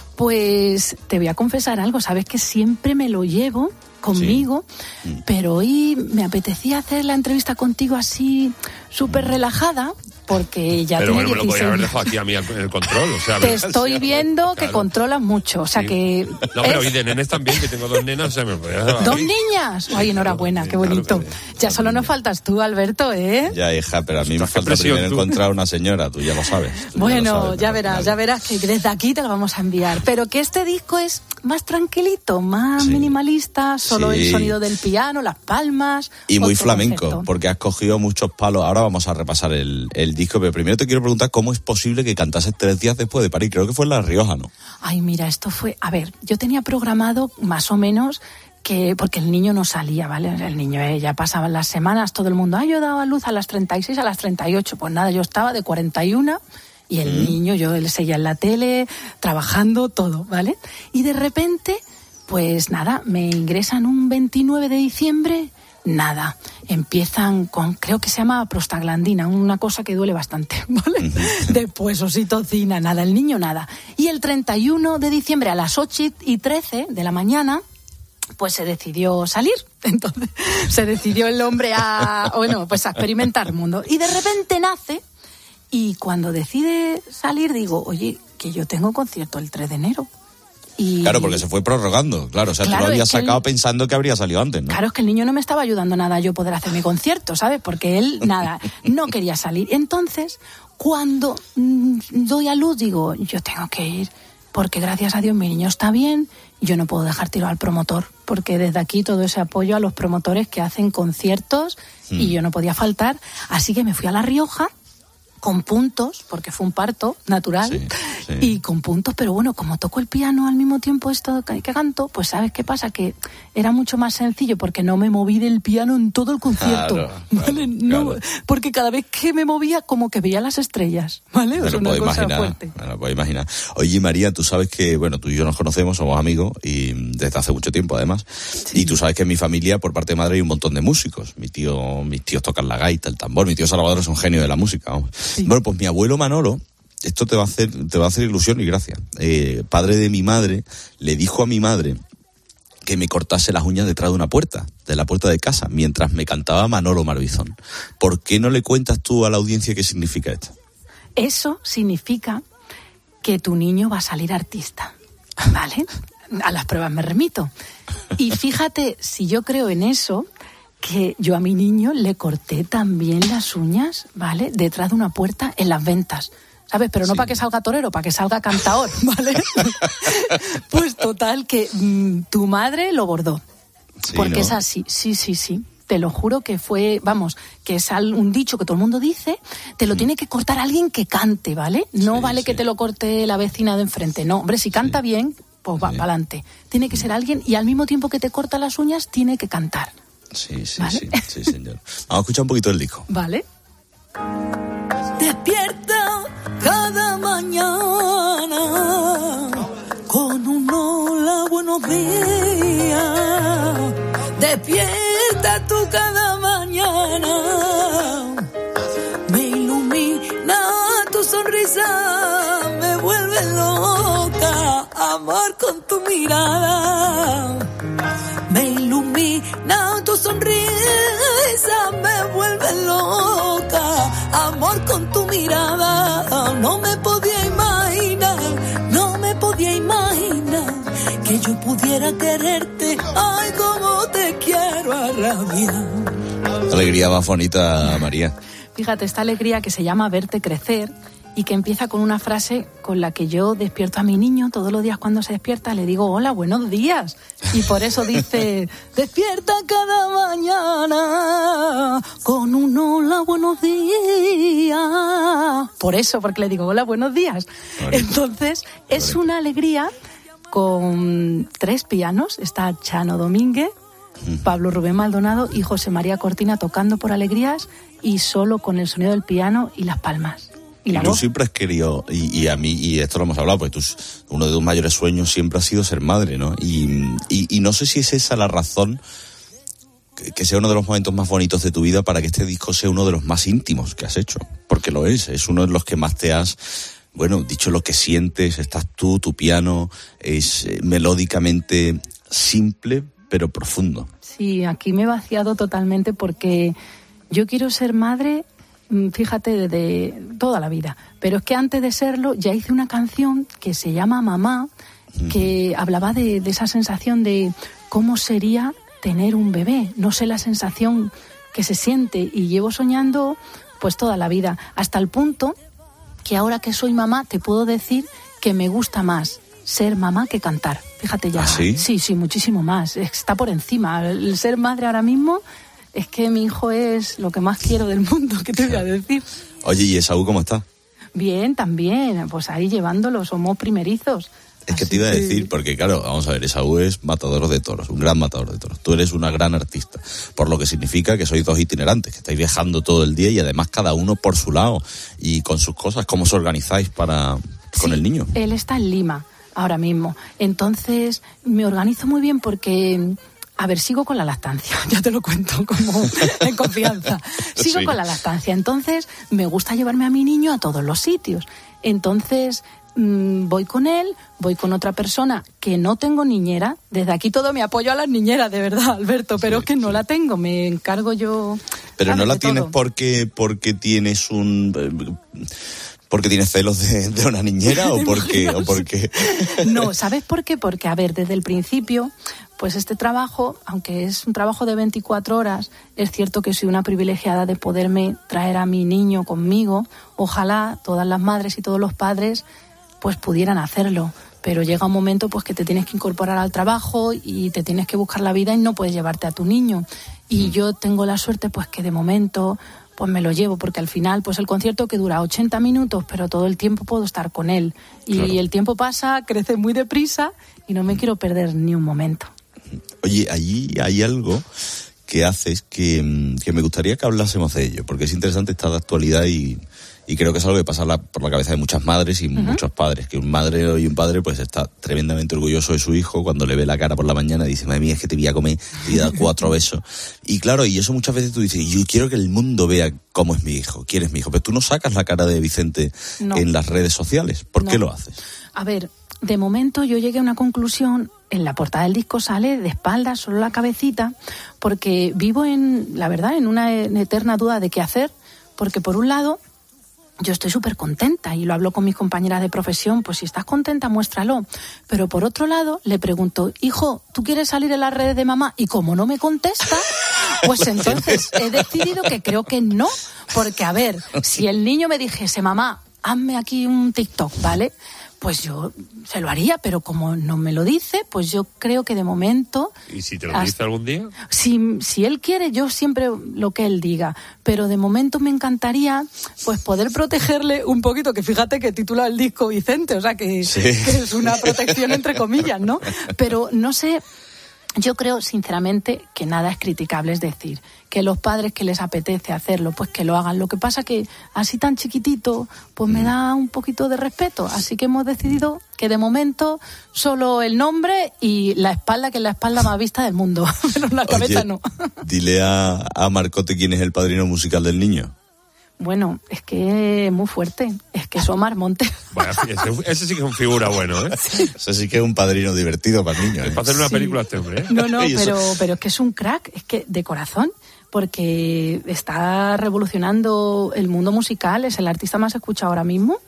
Pues te voy a confesar algo, sabes que siempre me lo llevo conmigo, sí. Pero hoy me apetecía hacer la entrevista contigo así súper relajada, porque ya pero tiene bueno, me lo podría haber dieciséis. dejado aquí a mí en el control, o sea... Te estoy viendo claro. Que controlas mucho, o sea sí. Que... No, pero es... y de nenes también, que tengo dos nenas, o sea, me podría dejar ¿Dos ahí. niñas? Ay, enhorabuena, sí, qué bonito. Claro que... Ya solo nos faltas tú, Alberto, ¿eh? Ya, hija, pero a mí me falta primero tú. encontrar una señora, tú ya lo sabes. Bueno, ya, lo sabes, ya verás, ya verás que desde aquí te lo vamos a enviar, pero que este disco es más tranquilito, más sí. minimalista, solo sí. el sonido del piano, las palmas... Y muy flamenco, concepto. Porque has cogido muchos palos. Ahora vamos a repasar el, el disco, pero primero te quiero preguntar cómo es posible que cantases tres días después de París. Creo que fue en La Rioja, ¿no? Ay, mira, esto fue... A ver, yo tenía programado más o menos... que porque el niño no salía, ¿vale? El niño eh, ya pasaban las semanas, todo el mundo, ah, yo daba luz a las treinta y seis, a las treinta y ocho. Pues nada, yo estaba de cuarenta y uno y el mm. niño, yo él seguía en la tele, trabajando, todo, ¿vale? Y de repente, pues nada, me ingresan un veintinueve de diciembre... Nada, empiezan con, creo que se llama prostaglandina, una cosa que duele bastante, ¿vale? Después oxitocina, nada, el niño nada. Y el treinta y uno de diciembre a las ocho y trece de la mañana, pues se decidió salir. Entonces se decidió el hombre a, bueno, pues a experimentar el mundo. Y de repente nace, y cuando decide salir digo, oye, que yo tengo concierto el tres de enero. Y... Claro, porque se fue prorrogando, claro, o sea, claro, tú lo habías sacado el... pensando que habría salido antes, ¿no? Claro, es que el niño no me estaba ayudando nada a yo poder hacer mi concierto, ¿sabes? Porque él, nada, no quería salir. Entonces, cuando mmm, doy a luz, digo, yo tengo que ir, porque gracias a Dios mi niño está bien, y yo no puedo dejar tirado al promotor, porque desde aquí todo ese apoyo a los promotores que hacen conciertos, hmm. y yo no podía faltar, así que me fui a La Rioja, con puntos, porque fue un parto natural, sí, sí. y con puntos, pero bueno, como toco el piano al mismo tiempo esto que, que canto, pues ¿sabes qué pasa? Que era mucho más sencillo porque no me moví del piano en todo el concierto, claro, ¿vale? Claro, no, claro. Porque cada vez que me movía como que veía las estrellas, ¿vale? Me Es lo una puedo cosa imaginar, fuerte. me lo puedo imaginar. Oye, María, tú sabes que, bueno, tú y yo nos conocemos, somos amigos, y desde hace mucho tiempo además, sí. Y tú sabes que en mi familia, por parte de madre, hay un montón de músicos. Mi tío, mis tíos tocan la gaita, el tambor, mi tío Salvador es un genio de la música, vamos. Sí. Bueno, pues mi abuelo Manolo, esto te va a hacer, te va a hacer ilusión y gracia. Eh, padre de mi madre, le dijo a mi madre que me cortase las uñas detrás de una puerta, de la puerta de casa, mientras me cantaba Manolo Marbizón. ¿Por qué no le cuentas tú a la audiencia qué significa esto? Eso significa que tu niño va a salir artista, ¿vale? A las pruebas me remito. Y fíjate, si yo creo en eso, que yo a mi niño le corté también las uñas, ¿vale? Detrás de una puerta en las ventas, ¿sabes? Pero no sí. para que salga torero, para que salga cantador, ¿vale? Pues total, que mmm, tu madre lo bordó. Sí, porque ¿no? Es así, sí, sí, sí. Te lo juro que fue, vamos, que es un dicho que todo el mundo dice, te lo mm. tiene que cortar alguien que cante, ¿vale? No sí, vale sí. que te lo corte la vecina de enfrente, no. Hombre, si canta sí. bien, pues va sí. para adelante. Tiene que ser alguien y al mismo tiempo que te corta las uñas, tiene que cantar. Sí, sí, ¿vale? sí, sí, señor. Vamos a escuchar un poquito el disco. Vale. Despierta cada mañana con un hola, buenos días. Despierta tú cada mañana. Me ilumina tu sonrisa, me vuelve loca, amor con tu mirada. Me ilumina tu sonrisa, me vuelve loca, amor con tu mirada. No me podía imaginar, no me podía imaginar que yo pudiera quererte, ay, como te quiero a rabiar. Alegría más bonita, María. Fíjate, esta alegría que se llama verte crecer y que empieza con una frase con la que yo despierto a mi niño todos los días cuando se despierta, le digo hola, buenos días. Y por eso dice, despierta cada mañana con un hola, buenos días. Por eso, porque le digo hola, buenos días. Vale. Entonces, es vale. una alegría con tres pianos. Está Chano Domínguez, Pablo Rubén Maldonado y José María Cortina tocando por alegrías y solo con el sonido del piano y las palmas. Y, la y tú voz. siempre has querido, y, y a mí, y esto lo hemos hablado, pues tú, uno de tus mayores sueños siempre ha sido ser madre, ¿no? Y, y, y no sé si es esa la razón, que, que sea uno de los momentos más bonitos de tu vida para que este disco sea uno de los más íntimos que has hecho, porque lo es, es uno de los que más te has, bueno, dicho lo que sientes, estás tú, tu piano, es eh, melódicamente simple, pero profundo. Sí, aquí me he vaciado totalmente porque yo quiero ser madre, fíjate, desde toda la vida. Pero es que antes de serlo ya hice una canción que se llama Mamá, que mm. hablaba de, de esa sensación de cómo sería tener un bebé. No sé la sensación que se siente y llevo soñando pues toda la vida. Hasta el punto que ahora que soy mamá te puedo decir que me gusta más ser mamá que cantar. Fíjate ya. ¿Ah, sí? Sí, sí, muchísimo más. Está por encima. El ser madre ahora mismo es que mi hijo es lo que más quiero del mundo. ¿Qué te voy a decir? Oye, ¿y Esaú cómo está? Bien, también. Pues ahí llevándolo. Somos primerizos. Es que te iba a decir, porque claro, vamos a ver, Esaú es matador de toros, un gran matador de toros. Tú eres una gran artista, por lo que significa que sois dos itinerantes, que estáis viajando todo el día y además cada uno por su lado y con sus cosas. ¿Cómo os organizáis para con sí, el niño? Él está en Lima ahora mismo. Entonces me organizo muy bien porque, a ver, sigo con la lactancia, ya te lo cuento como en confianza. Sigo sí. con la lactancia, entonces me gusta llevarme a mi niño a todos los sitios. Entonces mmm, voy con él, voy con otra persona que no tengo niñera. Desde aquí todo mi apoyo a las niñeras, de verdad, Alberto, pero sí, es que no sí. la tengo, me encargo yo. Pero no la de tienes todo. porque porque tienes un... ¿Porque tienes celos de, de una niñera o porque, o porque...? No, ¿sabes por qué? Porque, a ver, desde el principio, pues este trabajo, aunque es un trabajo de veinticuatro horas, es cierto que soy una privilegiada de poderme traer a mi niño conmigo. Ojalá todas las madres y todos los padres pues pudieran hacerlo. Pero llega un momento pues que te tienes que incorporar al trabajo y te tienes que buscar la vida y no puedes llevarte a tu niño. Y mm. yo tengo la suerte pues que de momento pues me lo llevo, porque al final, pues el concierto que dura ochenta minutos, pero todo el tiempo puedo estar con él. Y claro, el tiempo pasa, crece muy deprisa y no me quiero perder ni un momento. Oye, allí hay algo que haces que, que me gustaría que hablásemos de ello, porque es interesante esta de actualidad y... Y creo que es algo que pasa la, por la cabeza de muchas madres y uh-huh. muchos padres, que un madre y un padre pues está tremendamente orgulloso de su hijo cuando le ve la cara por la mañana y dice, madre mía, es que te voy a comer, te voy a dar cuatro besos. Y claro, y eso muchas veces tú dices, yo quiero que el mundo vea cómo es mi hijo, quién es mi hijo, pero tú no sacas la cara de Vicente no. en las redes sociales. ¿Por no. qué lo haces? A ver, de momento yo llegué a una conclusión, en la portada del disco sale de espaldas, solo la cabecita, porque vivo en, la verdad, en una eterna duda de qué hacer, porque por un lado... yo estoy súper contenta y lo hablo con mis compañeras de profesión, pues si estás contenta, muéstralo. Pero por otro lado, le pregunto, hijo, ¿tú quieres salir en las redes de mamá? Y como no me contesta, pues entonces he decidido que creo que no. Porque, a ver, si el niño me dijese, mamá, hazme aquí un TikTok, ¿vale? Pues yo se lo haría, pero como no me lo dice, pues yo creo que de momento... ¿Y si te lo dice algún día? Si, si él quiere, yo siempre lo que él diga, pero de momento me encantaría pues poder protegerle un poquito, que fíjate que titula el disco Vicente, o sea que, sí. que es una protección entre comillas, ¿no? Pero no sé... Yo creo, sinceramente, que nada es criticable, es decir, que los padres que les apetece hacerlo, pues que lo hagan. Lo que pasa que así tan chiquitito, pues me da un poquito de respeto. Así que hemos decidido que de momento solo el nombre y la espalda, que es la espalda más vista del mundo, pero la cabeza Oye, no. Dile a, a Marcote quién es el padrino musical del niño. Bueno, es que es muy fuerte. Es que es Omar Montes. Bueno, ese, ese sí que es un figura bueno, ¿eh? Sí. Ese sí que es un padrino divertido para niños. ¿eh? Es para hacer una sí. película este hombre, ¿eh? No, no, pero, pero es que es un crack, es que de corazón, porque está revolucionando el mundo musical, es el artista más escuchado ahora mismo.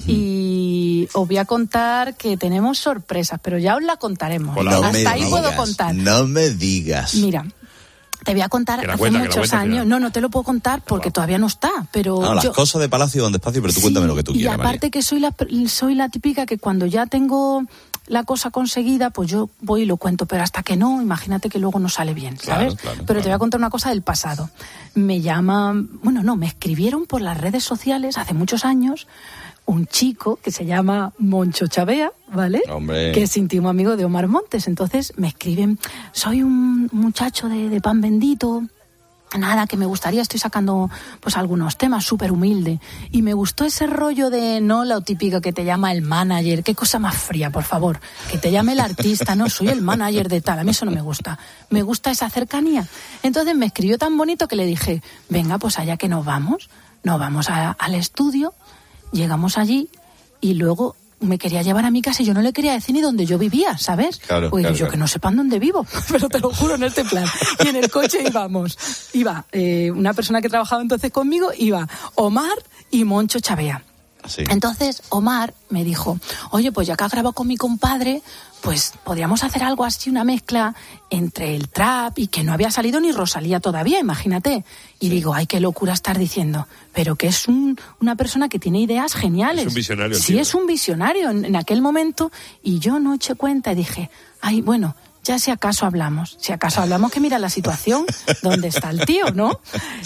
Y os voy a contar que tenemos sorpresas, pero ya os la contaremos. No Hasta ahí digas, puedo contar. No me digas. Mira. Te voy a contar hace cuenta, muchos cuenta, años. No, no te lo puedo contar porque todavía no está. Pero no, las yo... cosas de Palacio van despacio, pero tú sí, cuéntame lo que tú quieras. Y aparte María. que soy la, soy la típica que cuando ya tengo la cosa conseguida, pues yo voy y lo cuento. Pero hasta que no, imagínate que luego no sale bien, ¿sabes? Claro, claro, pero claro. te voy a contar una cosa del pasado. Me llaman, bueno, no, me escribieron por las redes sociales hace muchos años un chico que se llama Moncho Chavea, ¿vale? Hombre. Que es íntimo amigo de Omar Montes. Entonces me escriben, soy un muchacho de, de pan bendito... Nada, que me gustaría, estoy sacando pues algunos temas, súper humilde. Y me gustó ese rollo de, no lo típico que te llama el manager, qué cosa más fría, por favor. Que te llame el artista, no, soy el manager de tal, a mí eso no me gusta. Me gusta esa cercanía. Entonces me escribió tan bonito que le dije, venga, pues allá que nos vamos, nos vamos a, al estudio, llegamos allí y luego... me quería llevar a mi casa y yo no le quería decir ni dónde yo vivía, ¿sabes? Claro, Oye, claro, yo claro. que no sepan dónde vivo, pero te lo juro en este plan. Y en el coche íbamos, iba eh, una persona que trabajaba entonces conmigo, iba Omar y Moncho Chavea. Sí. Entonces Omar me dijo, oye, pues ya que has grabado con mi compadre, pues podríamos hacer algo así, una mezcla entre el trap y que no había salido ni Rosalía todavía, imagínate. Y sí. digo, ay, qué locura estar diciendo, pero que es un, una persona que tiene ideas geniales. Es un visionario. Sí, tío. es un visionario en, en aquel momento, y yo no eché cuenta y dije, ay, bueno, ya si acaso hablamos, si acaso hablamos que mira la situación, dónde está el tío, ¿no?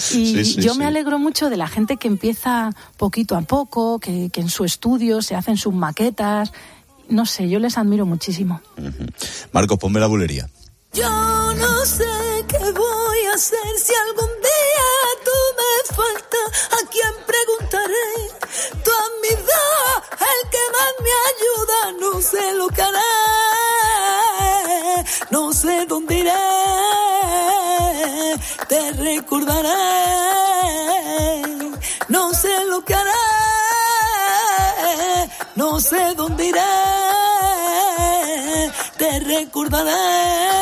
Y sí, sí, yo sí. me alegro mucho de la gente que empieza poquito a poco, que, que en su estudio se hacen sus maquetas, no sé, yo les admiro muchísimo. Uh-huh. Marcos, ponme la bulería. Yo no sé qué voy a hacer si algún día tú me faltas. ¿A quién preguntaré? Tú a mi edad, el que más me ayuda. No sé lo que haré, no sé dónde iré. Te recordaré, no sé lo que haré, no sé dónde iré. Te recordaré.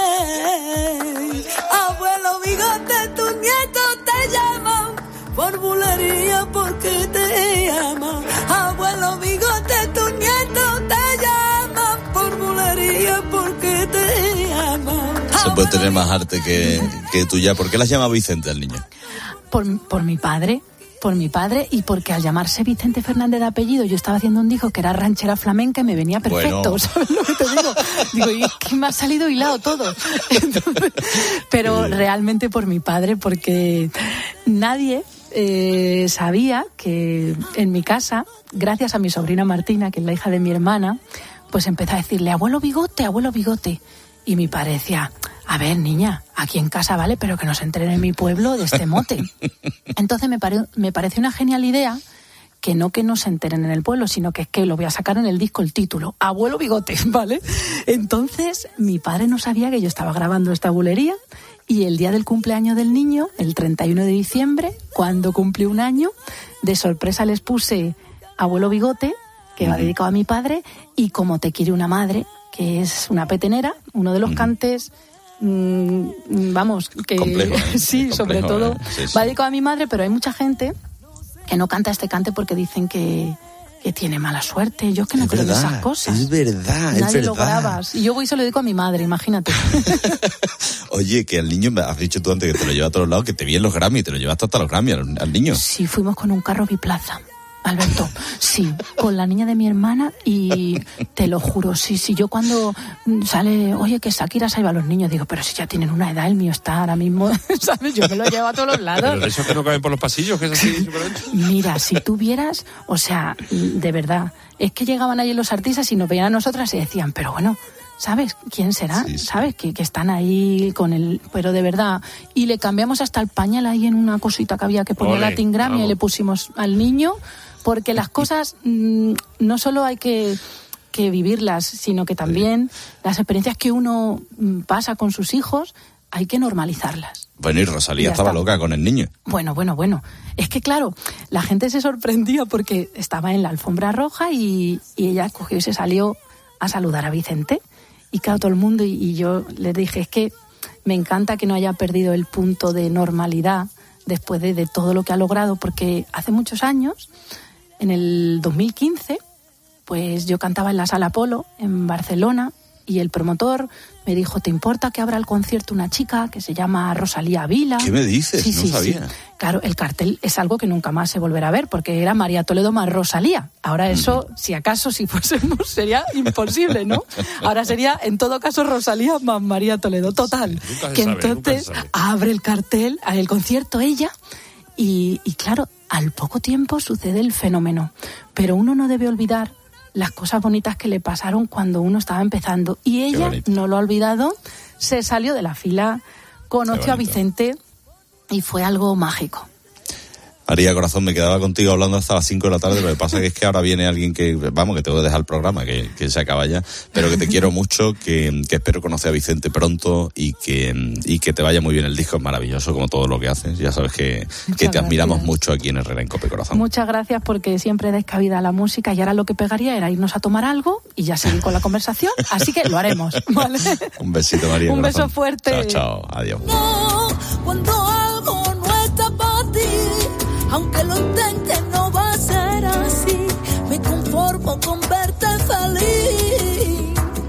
Abuelo Bigote, tus nietos te llaman por bulería porque te aman. Abuelo Bigote, tus nietos te llaman por bulería porque te aman. Se puede tener más arte que, que tú ya. ¿Por qué las llama Vicente al niño? Por, por mi padre. Por mi padre y porque al llamarse Vicente Fernández de apellido yo estaba haciendo un disco que era ranchera flamenca y me venía perfecto, bueno. ¿Sabes lo que te digo? Digo, y es que me ha salido hilado todo. Entonces, pero realmente por mi padre, porque nadie eh, sabía que en mi casa, gracias a mi sobrina Martina, que es la hija de mi hermana, pues empecé a decirle, abuelo bigote, abuelo bigote. Y mi padre decía, a ver, niña, aquí en casa vale, pero que no se enteren en mi pueblo de este mote. Entonces me, pare, me parece una genial idea que no que no se enteren en el pueblo, sino que es que lo voy a sacar en el disco el título, Abuelo Bigote, ¿vale? Entonces mi padre no sabía que yo estaba grabando esta bulería y el día del cumpleaños del niño, el treinta y uno de diciembre, cuando cumplió un año, de sorpresa les puse Abuelo Bigote, que va dedicado a mi padre, y Como te quiere una madre, que es una petenera, uno de los cantes, mmm, vamos, que complejo, ¿eh? sí, complejo, sobre todo, ¿eh? Sí, sí. va dedicado a mi madre, pero hay mucha gente que no canta este cante porque dicen que, que tiene mala suerte. Yo es que no es creo en verdad, esas cosas. Es verdad, Nadie es verdad. lo grabas. Y yo voy y se lo dedico a mi madre, imagínate. Oye, que al niño, has dicho tú antes que te lo lleva a todos lados, que te vi en los Grammy, te lo llevaste hasta los Grammy al, al niño. Sí, fuimos con un carro biplaza. Alberto, sí, con la niña de mi hermana y te lo juro, sí, sí, yo cuando sale, oye, que Shakira salva a los niños, digo, pero si ya tienen una edad, el mío está ahora mismo, ¿sabes? Yo me lo llevo a todos los lados. Pero de esos que no caben por los pasillos, que es así súper ancho. Mira, si tú vieras, o sea, de verdad, es que llegaban ahí los artistas y nos veían a nosotras y decían, pero bueno, ¿sabes quién será? Sí, sí. ¿Sabes? Que, que están ahí con el... Pero de verdad. Y le cambiamos hasta el pañal ahí en una cosita que había que poner Ole, Latin Grammy vamos. Y le pusimos al niño, porque las cosas mmm, no solo hay que, que vivirlas, sino que también sí. las experiencias que uno pasa con sus hijos hay que normalizarlas. Bueno, y Rosalía y estaba está. loca con el niño. Bueno, bueno, bueno. Es que claro, la gente se sorprendía porque estaba en la alfombra roja y, y ella cogió y se salió a saludar a Vicente. Y claro, todo el mundo, y, y yo les dije, es que me encanta que no haya perdido el punto de normalidad después de, de todo lo que ha logrado, porque hace muchos años, en el dos mil quince, pues yo cantaba en la Sala Apolo, en Barcelona, y el promotor me dijo, ¿te importa que abra el concierto una chica que se llama Rosalía Vila? ¿Qué me dices? Sí, no sí, sabía. Sí. Claro, el cartel es algo que nunca más se volverá a ver, porque era María Toledo más Rosalía. Ahora eso, mm. si acaso, si fuésemos, sería imposible, ¿no? Ahora sería, en todo caso, Rosalía más María Toledo. Total. Sí, que sabe, entonces abre el cartel, el concierto ella, y, y claro, al poco tiempo sucede el fenómeno. Pero uno no debe olvidar las cosas bonitas que le pasaron cuando uno estaba empezando. Y ella no lo ha olvidado, se salió de la fila, conoció a Vicente y fue algo mágico. María, corazón, me quedaba contigo hablando hasta las cinco de la tarde, lo que pasa que es que ahora viene alguien que, vamos, que tengo que dejar el programa, que, que se acaba ya, pero que te quiero mucho, que, que espero conocer a Vicente pronto y que, y que te vaya muy bien el disco, es maravilloso como todo lo que haces, ya sabes que, que te admiramos mucho aquí en Herrera en Cope, corazón. Muchas gracias, porque siempre des cabida a la música y ahora lo que pegaría era irnos a tomar algo y ya seguir con la conversación, así que lo haremos, ¿vale? Un besito, María. Un corazón. beso fuerte. Chao, chao, adiós. No, cuando algo no está para ti, aunque lo intentes no va a ser así, me conformo con verte feliz.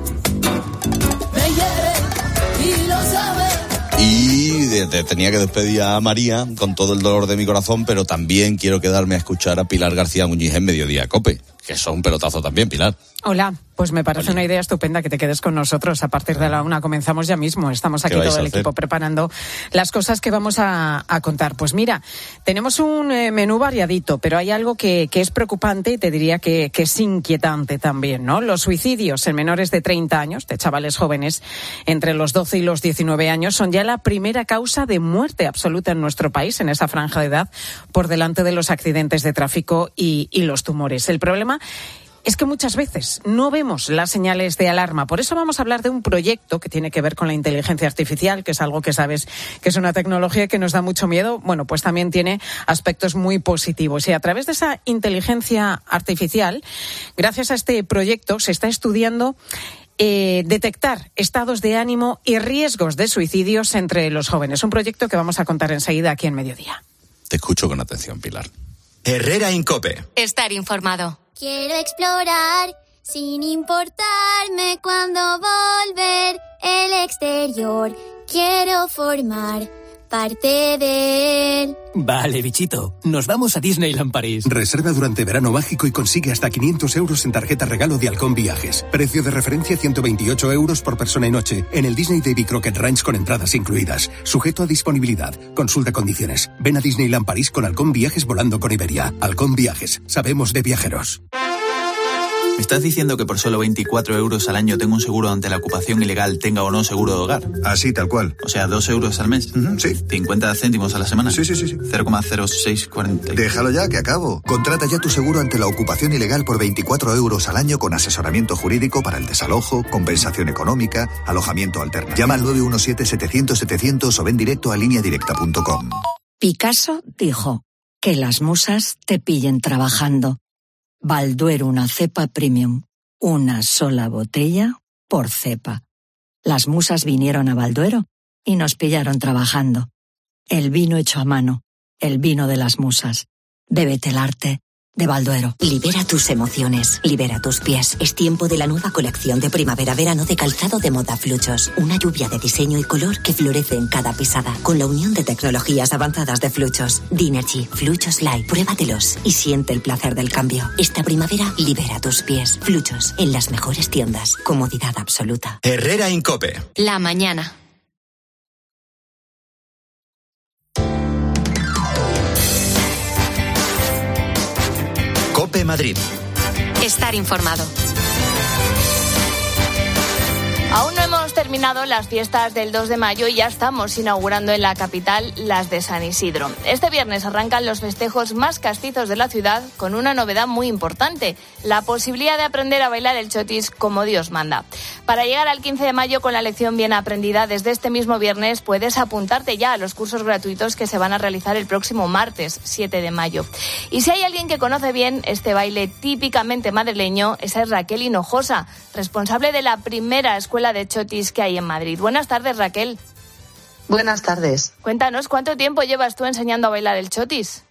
Me hiere y lo sabes. Y de, de, tenía que despedir a María con todo el dolor de mi corazón, pero también quiero quedarme a escuchar a Pilar García Muñiz en Mediodía Cope, que son un pelotazo también, Pilar. Hola, pues me parece Hola. Una idea estupenda que te quedes con nosotros. A partir de la una comenzamos ya mismo. Estamos aquí todo el equipo preparando las cosas que vamos a, a contar. Pues mira, tenemos un eh, menú variadito, pero hay algo que, que es preocupante y te diría que, que es inquietante también, ¿no? Los suicidios en menores de treinta años, de chavales jóvenes entre los doce y los diecinueve años, son ya la primera causa de muerte absoluta en nuestro país, en esa franja de edad, por delante de los accidentes de tráfico y, y los tumores. El problema es que muchas veces no vemos las señales de alarma. Por eso vamos a hablar de un proyecto que tiene que ver con la inteligencia artificial, que es algo que sabes que es una tecnología que nos da mucho miedo. Bueno, pues también tiene aspectos muy positivos. Y a través de esa inteligencia artificial, gracias a este proyecto, se está estudiando Eh, detectar estados de ánimo y riesgos de suicidios entre los jóvenes. Un proyecto que vamos a contar enseguida aquí en Mediodía. Te escucho con atención, Pilar. Herrera en Cope. Estar informado. Quiero explorar sin importarme cuándo volver el exterior. Quiero formar parte de él. Vale, bichito. Nos vamos a Disneyland París. Reserva durante verano mágico y consigue hasta quinientos euros en tarjeta regalo de Halcón Viajes. Precio de referencia ciento veintiocho euros por persona y noche en el Disney Davy Crockett Ranch con entradas incluidas. Sujeto a disponibilidad. Consulta condiciones. Ven a Disneyland París con Halcón Viajes volando con Iberia. Halcón Viajes. Sabemos de viajeros. ¿Me estás diciendo que por solo veinticuatro euros al año tengo un seguro ante la ocupación ilegal, tenga o no seguro de hogar? Así, tal cual. O sea, dos euros al mes. Uh-huh, sí. cincuenta céntimos a la semana. Sí, sí, sí. sí. cero coma cero seis cuarenta. Déjalo ya, que acabo. Contrata ya tu seguro ante la ocupación ilegal por veinticuatro euros al año con asesoramiento jurídico para el desalojo, compensación económica, alojamiento alternativo. Llama al nueve uno siete, setecientos, setecientos o ven directo a línea directa punto com. Picasso dijo que las musas te pillen trabajando. Balduero, una cepa premium. Una sola botella por cepa. Las musas vinieron a Balduero y nos pillaron trabajando. El vino hecho a mano, el vino de las musas. Bébete el arte de Balduero. Libera tus emociones, libera tus pies. Es tiempo de la nueva colección de primavera-verano de calzado de moda Fluchos. Una lluvia de diseño y color que florece en cada pisada. Con la unión de tecnologías avanzadas de Fluchos. Dinergy, Fluchos Light. Pruébatelos y siente el placer del cambio. Esta primavera, libera tus pies. Fluchos, en las mejores tiendas. Comodidad absoluta. Herrera Incope. La mañana. Cope Madrid. Estar informado. Aún no hemos terminado las fiestas del dos de mayo y ya estamos inaugurando en la capital las de San Isidro. Este viernes arrancan los festejos más castizos de la ciudad con una novedad muy importante, la posibilidad de aprender a bailar el chotis como Dios manda. Para llegar al quince de mayo con la lección bien aprendida, desde este mismo viernes puedes apuntarte ya a los cursos gratuitos que se van a realizar el próximo martes, siete de mayo. Y si hay alguien que conoce bien este baile típicamente madrileño, esa es Raquel Hinojosa, responsable de la primera escuela de chotis que hay en Madrid. Buenas tardes, Raquel. Buenas tardes. Cuéntanos, ¿cuánto tiempo llevas tú enseñando a bailar el chotis?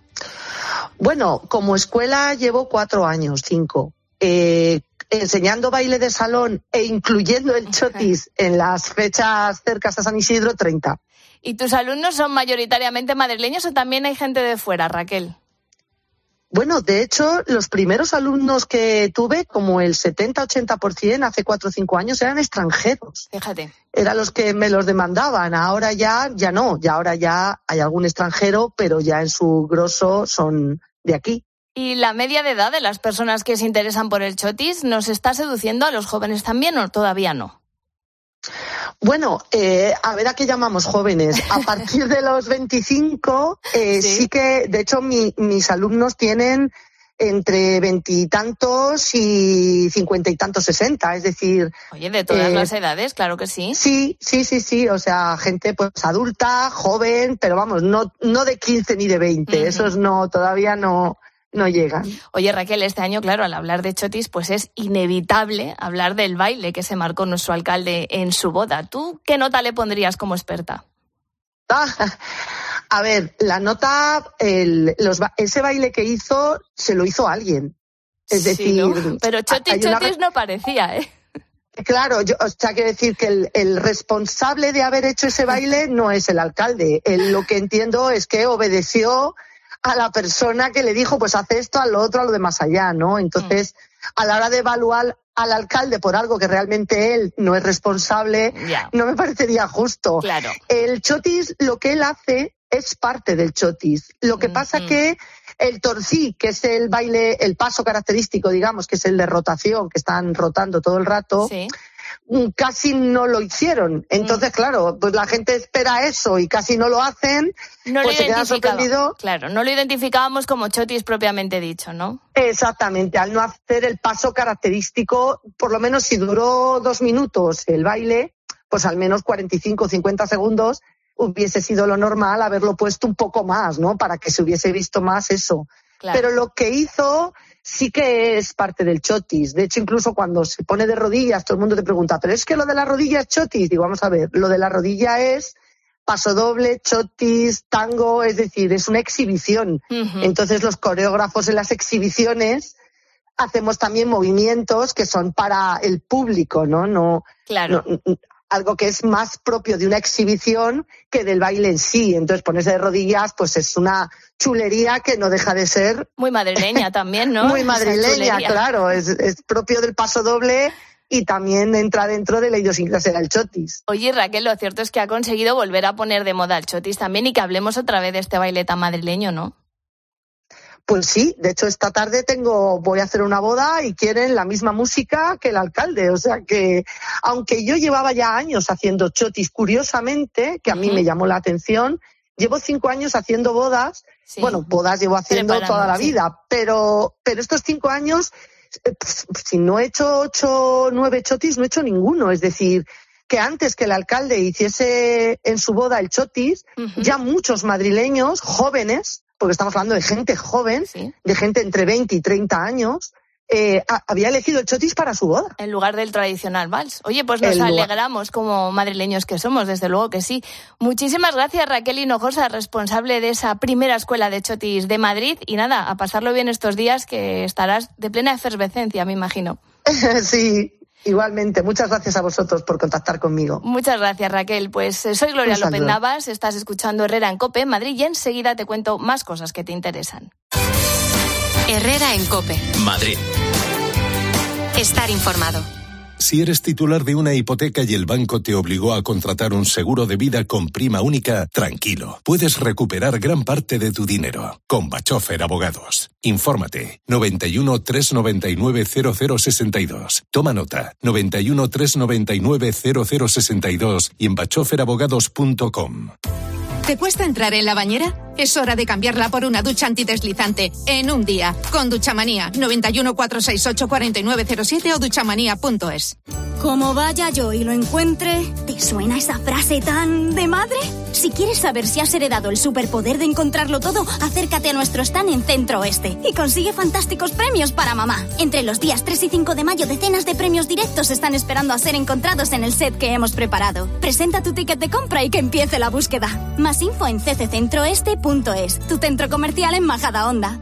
Bueno, como escuela llevo cuatro años, cinco. Eh, enseñando baile de salón e incluyendo el chotis en las fechas cercanas a San Isidro, treinta. ¿Y tus alumnos son mayoritariamente madrileños o también hay gente de fuera, Raquel? Bueno, de hecho, los primeros alumnos que tuve, como el setenta a ochenta por ciento hace cuatro o cinco años, eran extranjeros. Fíjate. Eran los que me los demandaban. Ahora ya, ya no. Ya ahora ya hay algún extranjero, pero ya en su grosso son de aquí. ¿Y la media de edad de las personas que se interesan por el chotis nos está seduciendo a los jóvenes también o todavía no? Bueno, eh, a ver a qué llamamos jóvenes. A partir de los veinticinco, eh, ¿Sí? sí que, de hecho, mi, mis alumnos tienen entre veintitantos y cincuenta y tantos, sesenta, es decir... Oye, de todas eh, las edades, claro que sí. Sí, sí, sí, sí, o sea, gente pues adulta, joven, pero vamos, no, no de quince ni de veinte, uh-huh. Esos no, todavía no... no llegan. Oye, Raquel, este año, claro, al hablar de chotis, pues es inevitable hablar del baile que se marcó nuestro alcalde en su boda. ¿Tú qué nota le pondrías como experta? Ah, a ver, la nota, el, los, ese baile que hizo, se lo hizo alguien. Es sí, decir... ¿no? Pero chotis, chotis una... no parecía, ¿eh? Claro, yo, o sea, quiero decir que el, el responsable de haber hecho ese baile no es el alcalde. Él, lo que entiendo es que obedeció a la persona que le dijo, pues hace esto, a lo otro, a lo de más allá, ¿no? Entonces, mm. a la hora de evaluar al alcalde por algo que realmente él no es responsable, yeah. no me parecería justo. Claro. El chotis, lo que él hace es parte del chotis. Lo que mm-hmm. pasa que el torcí, que es el baile, el paso característico, digamos, que es el de rotación, que están rotando todo el rato, sí. casi no lo hicieron. Entonces, mm. claro, pues la gente espera eso y casi no lo hacen, no pues lo se queda sorprendido. Claro, no lo identificábamos como chotis propiamente dicho, ¿no? Exactamente, al no hacer el paso característico, por lo menos si duró dos minutos el baile, pues al menos cuarenta y cinco o cincuenta segundos hubiese sido lo normal haberlo puesto un poco más, ¿no? Para que se hubiese visto más eso. Claro. Pero lo que hizo sí que es parte del chotis. De hecho, incluso cuando se pone de rodillas, todo el mundo te pregunta, ¿pero es que lo de la rodilla es chotis? Digo, vamos a ver, lo de la rodilla es paso doble, chotis, tango, es decir, es una exhibición. Uh-huh. Entonces, los coreógrafos en las exhibiciones hacemos también movimientos que son para el público, ¿no? No, claro. No, algo que es más propio de una exhibición que del baile en sí. Entonces ponerse de rodillas pues es una chulería que no deja de ser... Muy madrileña también, ¿no? Muy madrileña, claro, es, es propio del paso doble y también entra dentro de la idiosincrasia del chotis. Oye, Raquel, lo cierto es que ha conseguido volver a poner de moda el chotis también y que hablemos otra vez de este baile tan madrileño, ¿no? Pues sí, de hecho esta tarde tengo, voy a hacer una boda y quieren la misma música que el alcalde, o sea que, aunque yo llevaba ya años haciendo chotis, curiosamente, que a mí uh-huh. me llamó la atención, llevo cinco años haciendo bodas, sí. bueno, bodas llevo haciendo toda la vida, sí. pero, pero estos cinco años, si no he hecho ocho, nueve chotis, no he hecho ninguno, es decir, que antes que el alcalde hiciese en su boda el chotis, uh-huh. ya muchos madrileños jóvenes, porque estamos hablando de gente joven, sí. de gente entre veinte y treinta años, eh, a, había elegido el chotis para su boda. En lugar del tradicional vals. Oye, pues nos el alegramos lugar. Como madrileños que somos, desde luego que sí. Muchísimas gracias, Raquel Hinojosa, responsable de esa primera escuela de chotis de Madrid. Y nada, a pasarlo bien estos días, que estarás de plena efervescencia, me imagino. Sí. Igualmente, muchas gracias a vosotros por contactar conmigo. Muchas gracias, Raquel. Pues soy Gloria López Navas, estás escuchando Herrera en COPE, Madrid, y enseguida te cuento más cosas que te interesan. Herrera en COPE. Madrid. Estar informado. Si eres titular de una hipoteca y el banco te obligó a contratar un seguro de vida con prima única, tranquilo, puedes recuperar gran parte de tu dinero. Con Bachofer Abogados. Infórmate. noventa y uno, trescientos noventa y nueve, cero cero sesenta y dos. Toma nota. noventa y uno, trescientos noventa y nueve, cero cero sesenta y dos y en bachofer abogados punto com. ¿Te cuesta entrar en la bañera? Es hora de cambiarla por una ducha antideslizante en un día. Con Duchamanía. noventa y uno, cuatrocientos sesenta y ocho, cuarenta y nueve cero siete o duchamanía punto es. Como vaya yo y lo encuentre, ¿te suena esa frase tan de madre? Si quieres saber si has heredado el superpoder de encontrarlo todo, acércate a nuestro stand en Centro Oeste y consigue fantásticos premios para mamá. Entre los días tres y cinco de mayo, decenas de premios directos están esperando a ser encontrados en el set que hemos preparado. Presenta tu ticket de compra y que empiece la búsqueda. Más info en c c centro este punto es, tu centro comercial en Majadahonda.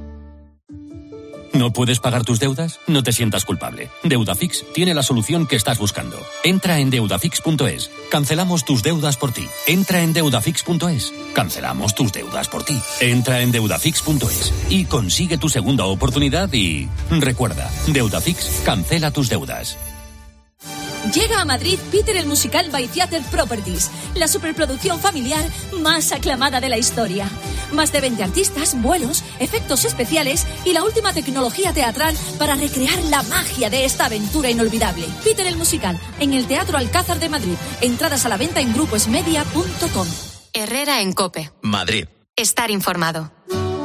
¿No puedes pagar tus deudas? No te sientas culpable. Deudafix tiene la solución que estás buscando. Entra en deudafix punto es. Cancelamos tus deudas por ti. Entra en deudafix punto es. Cancelamos tus deudas por ti. Entra en deudafix punto es y consigue tu segunda oportunidad y... recuerda, Deudafix cancela tus deudas. Llega a Madrid Peter el Musical by Theater Properties, la superproducción familiar más aclamada de la historia. Más de veinte artistas, vuelos, efectos especiales y la última tecnología teatral para recrear la magia de esta aventura inolvidable. Peter el Musical, en el Teatro Alcázar de Madrid. Entradas a la venta en gruposmedia punto com. Herrera en COPE. Madrid. Estar informado.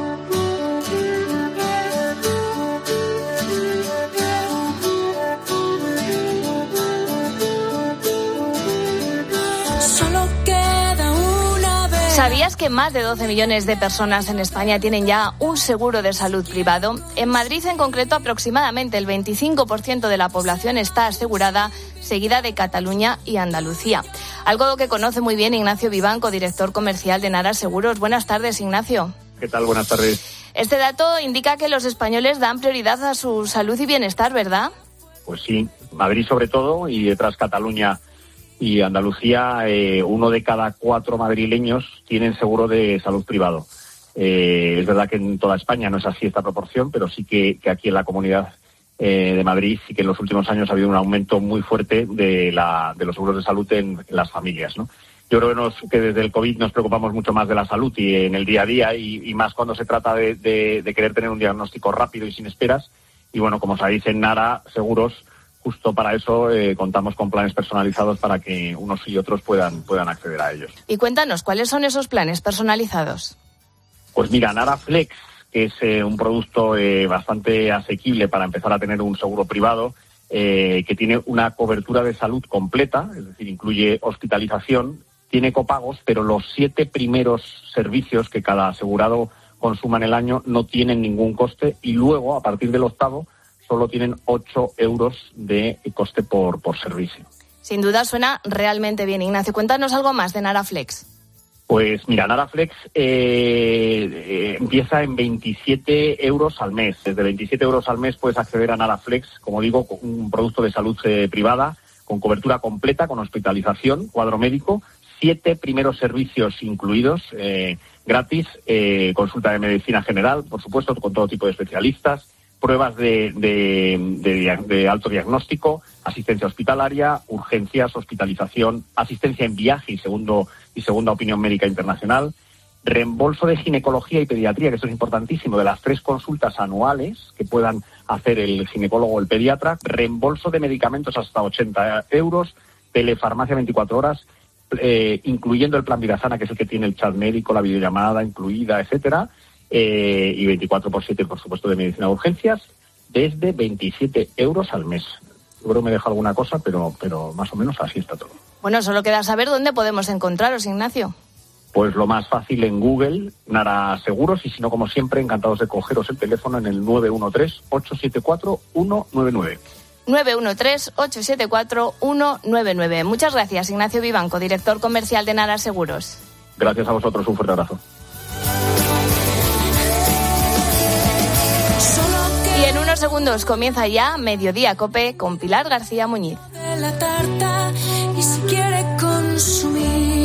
¿Sabías que más de doce millones de personas en España tienen ya un seguro de salud privado? En Madrid, en concreto, aproximadamente el veinticinco por ciento de la población está asegurada, seguida de Cataluña y Andalucía. Algo que conoce muy bien Ignacio Vivanco, director comercial de Nara Seguros. Buenas tardes, Ignacio. ¿Qué tal? Buenas tardes. Este dato indica que los españoles dan prioridad a su salud y bienestar, ¿verdad? Pues sí, Madrid sobre todo y detrás Cataluña y Andalucía, eh, uno de cada cuatro madrileños tienen seguro de salud privado. Eh, es verdad que en toda España no es así esta proporción, pero sí que, que aquí en la Comunidad eh, de Madrid sí que en los últimos años ha habido un aumento muy fuerte de, la, de los seguros de salud en, en las familias, ¿no? Yo creo que, nos, que desde el COVID nos preocupamos mucho más de la salud y en el día a día y, y más cuando se trata de, de, de querer tener un diagnóstico rápido y sin esperas. Y bueno, como sabéis, en Nara Seguros, justo para eso eh, contamos con planes personalizados para que unos y otros puedan, puedan acceder a ellos. Y cuéntanos, ¿cuáles son esos planes personalizados? Pues mira, Nara Flex, que es eh, un producto eh, bastante asequible para empezar a tener un seguro privado, eh, que tiene una cobertura de salud completa, es decir, incluye hospitalización, tiene copagos, pero los siete primeros servicios que cada asegurado consuma en el año no tienen ningún coste y luego, a partir del octavo, solo tienen ocho euros de coste por, por servicio. Sin duda suena realmente bien. Ignacio, cuéntanos algo más de Naraflex. Pues mira, Naraflex eh, eh, empieza en veintisiete euros al mes. Desde veintisiete euros al mes puedes acceder a Naraflex, como digo, un producto de salud eh, privada con cobertura completa, con hospitalización, cuadro médico, siete primeros servicios incluidos, eh, gratis, eh, consulta de medicina general, por supuesto, con todo tipo de especialistas, pruebas de, de, de, de alto diagnóstico, asistencia hospitalaria, urgencias, hospitalización, asistencia en viaje y, segundo, y segunda opinión médica internacional, reembolso de ginecología y pediatría, que esto es importantísimo, de las tres consultas anuales que puedan hacer el ginecólogo o el pediatra, reembolso de medicamentos hasta ochenta euros, telefarmacia veinticuatro horas, eh, incluyendo el plan Vidasana, que es el que tiene el chat médico, la videollamada incluida, etcétera, eh, y veinticuatro por siete, por supuesto, de medicina de urgencias, desde veintisiete euros al mes. Seguro me dejo alguna cosa, pero, pero más o menos así está todo. Bueno, solo queda saber dónde podemos encontraros, Ignacio. Pues lo más fácil en Google, Nara Seguros, y si no, como siempre, encantados de cogeros el teléfono en el nueve uno tres, ocho siete cuatro, uno nueve nueve. nueve uno tres, ocho siete cuatro, uno nueve nueve. Muchas gracias, Ignacio Vivanco, director comercial de Nara Seguros. Gracias a vosotros, un fuerte abrazo. Y en unos segundos comienza ya Mediodía Cope con Pilar García Muñiz. De la tarta, y si quiere consumir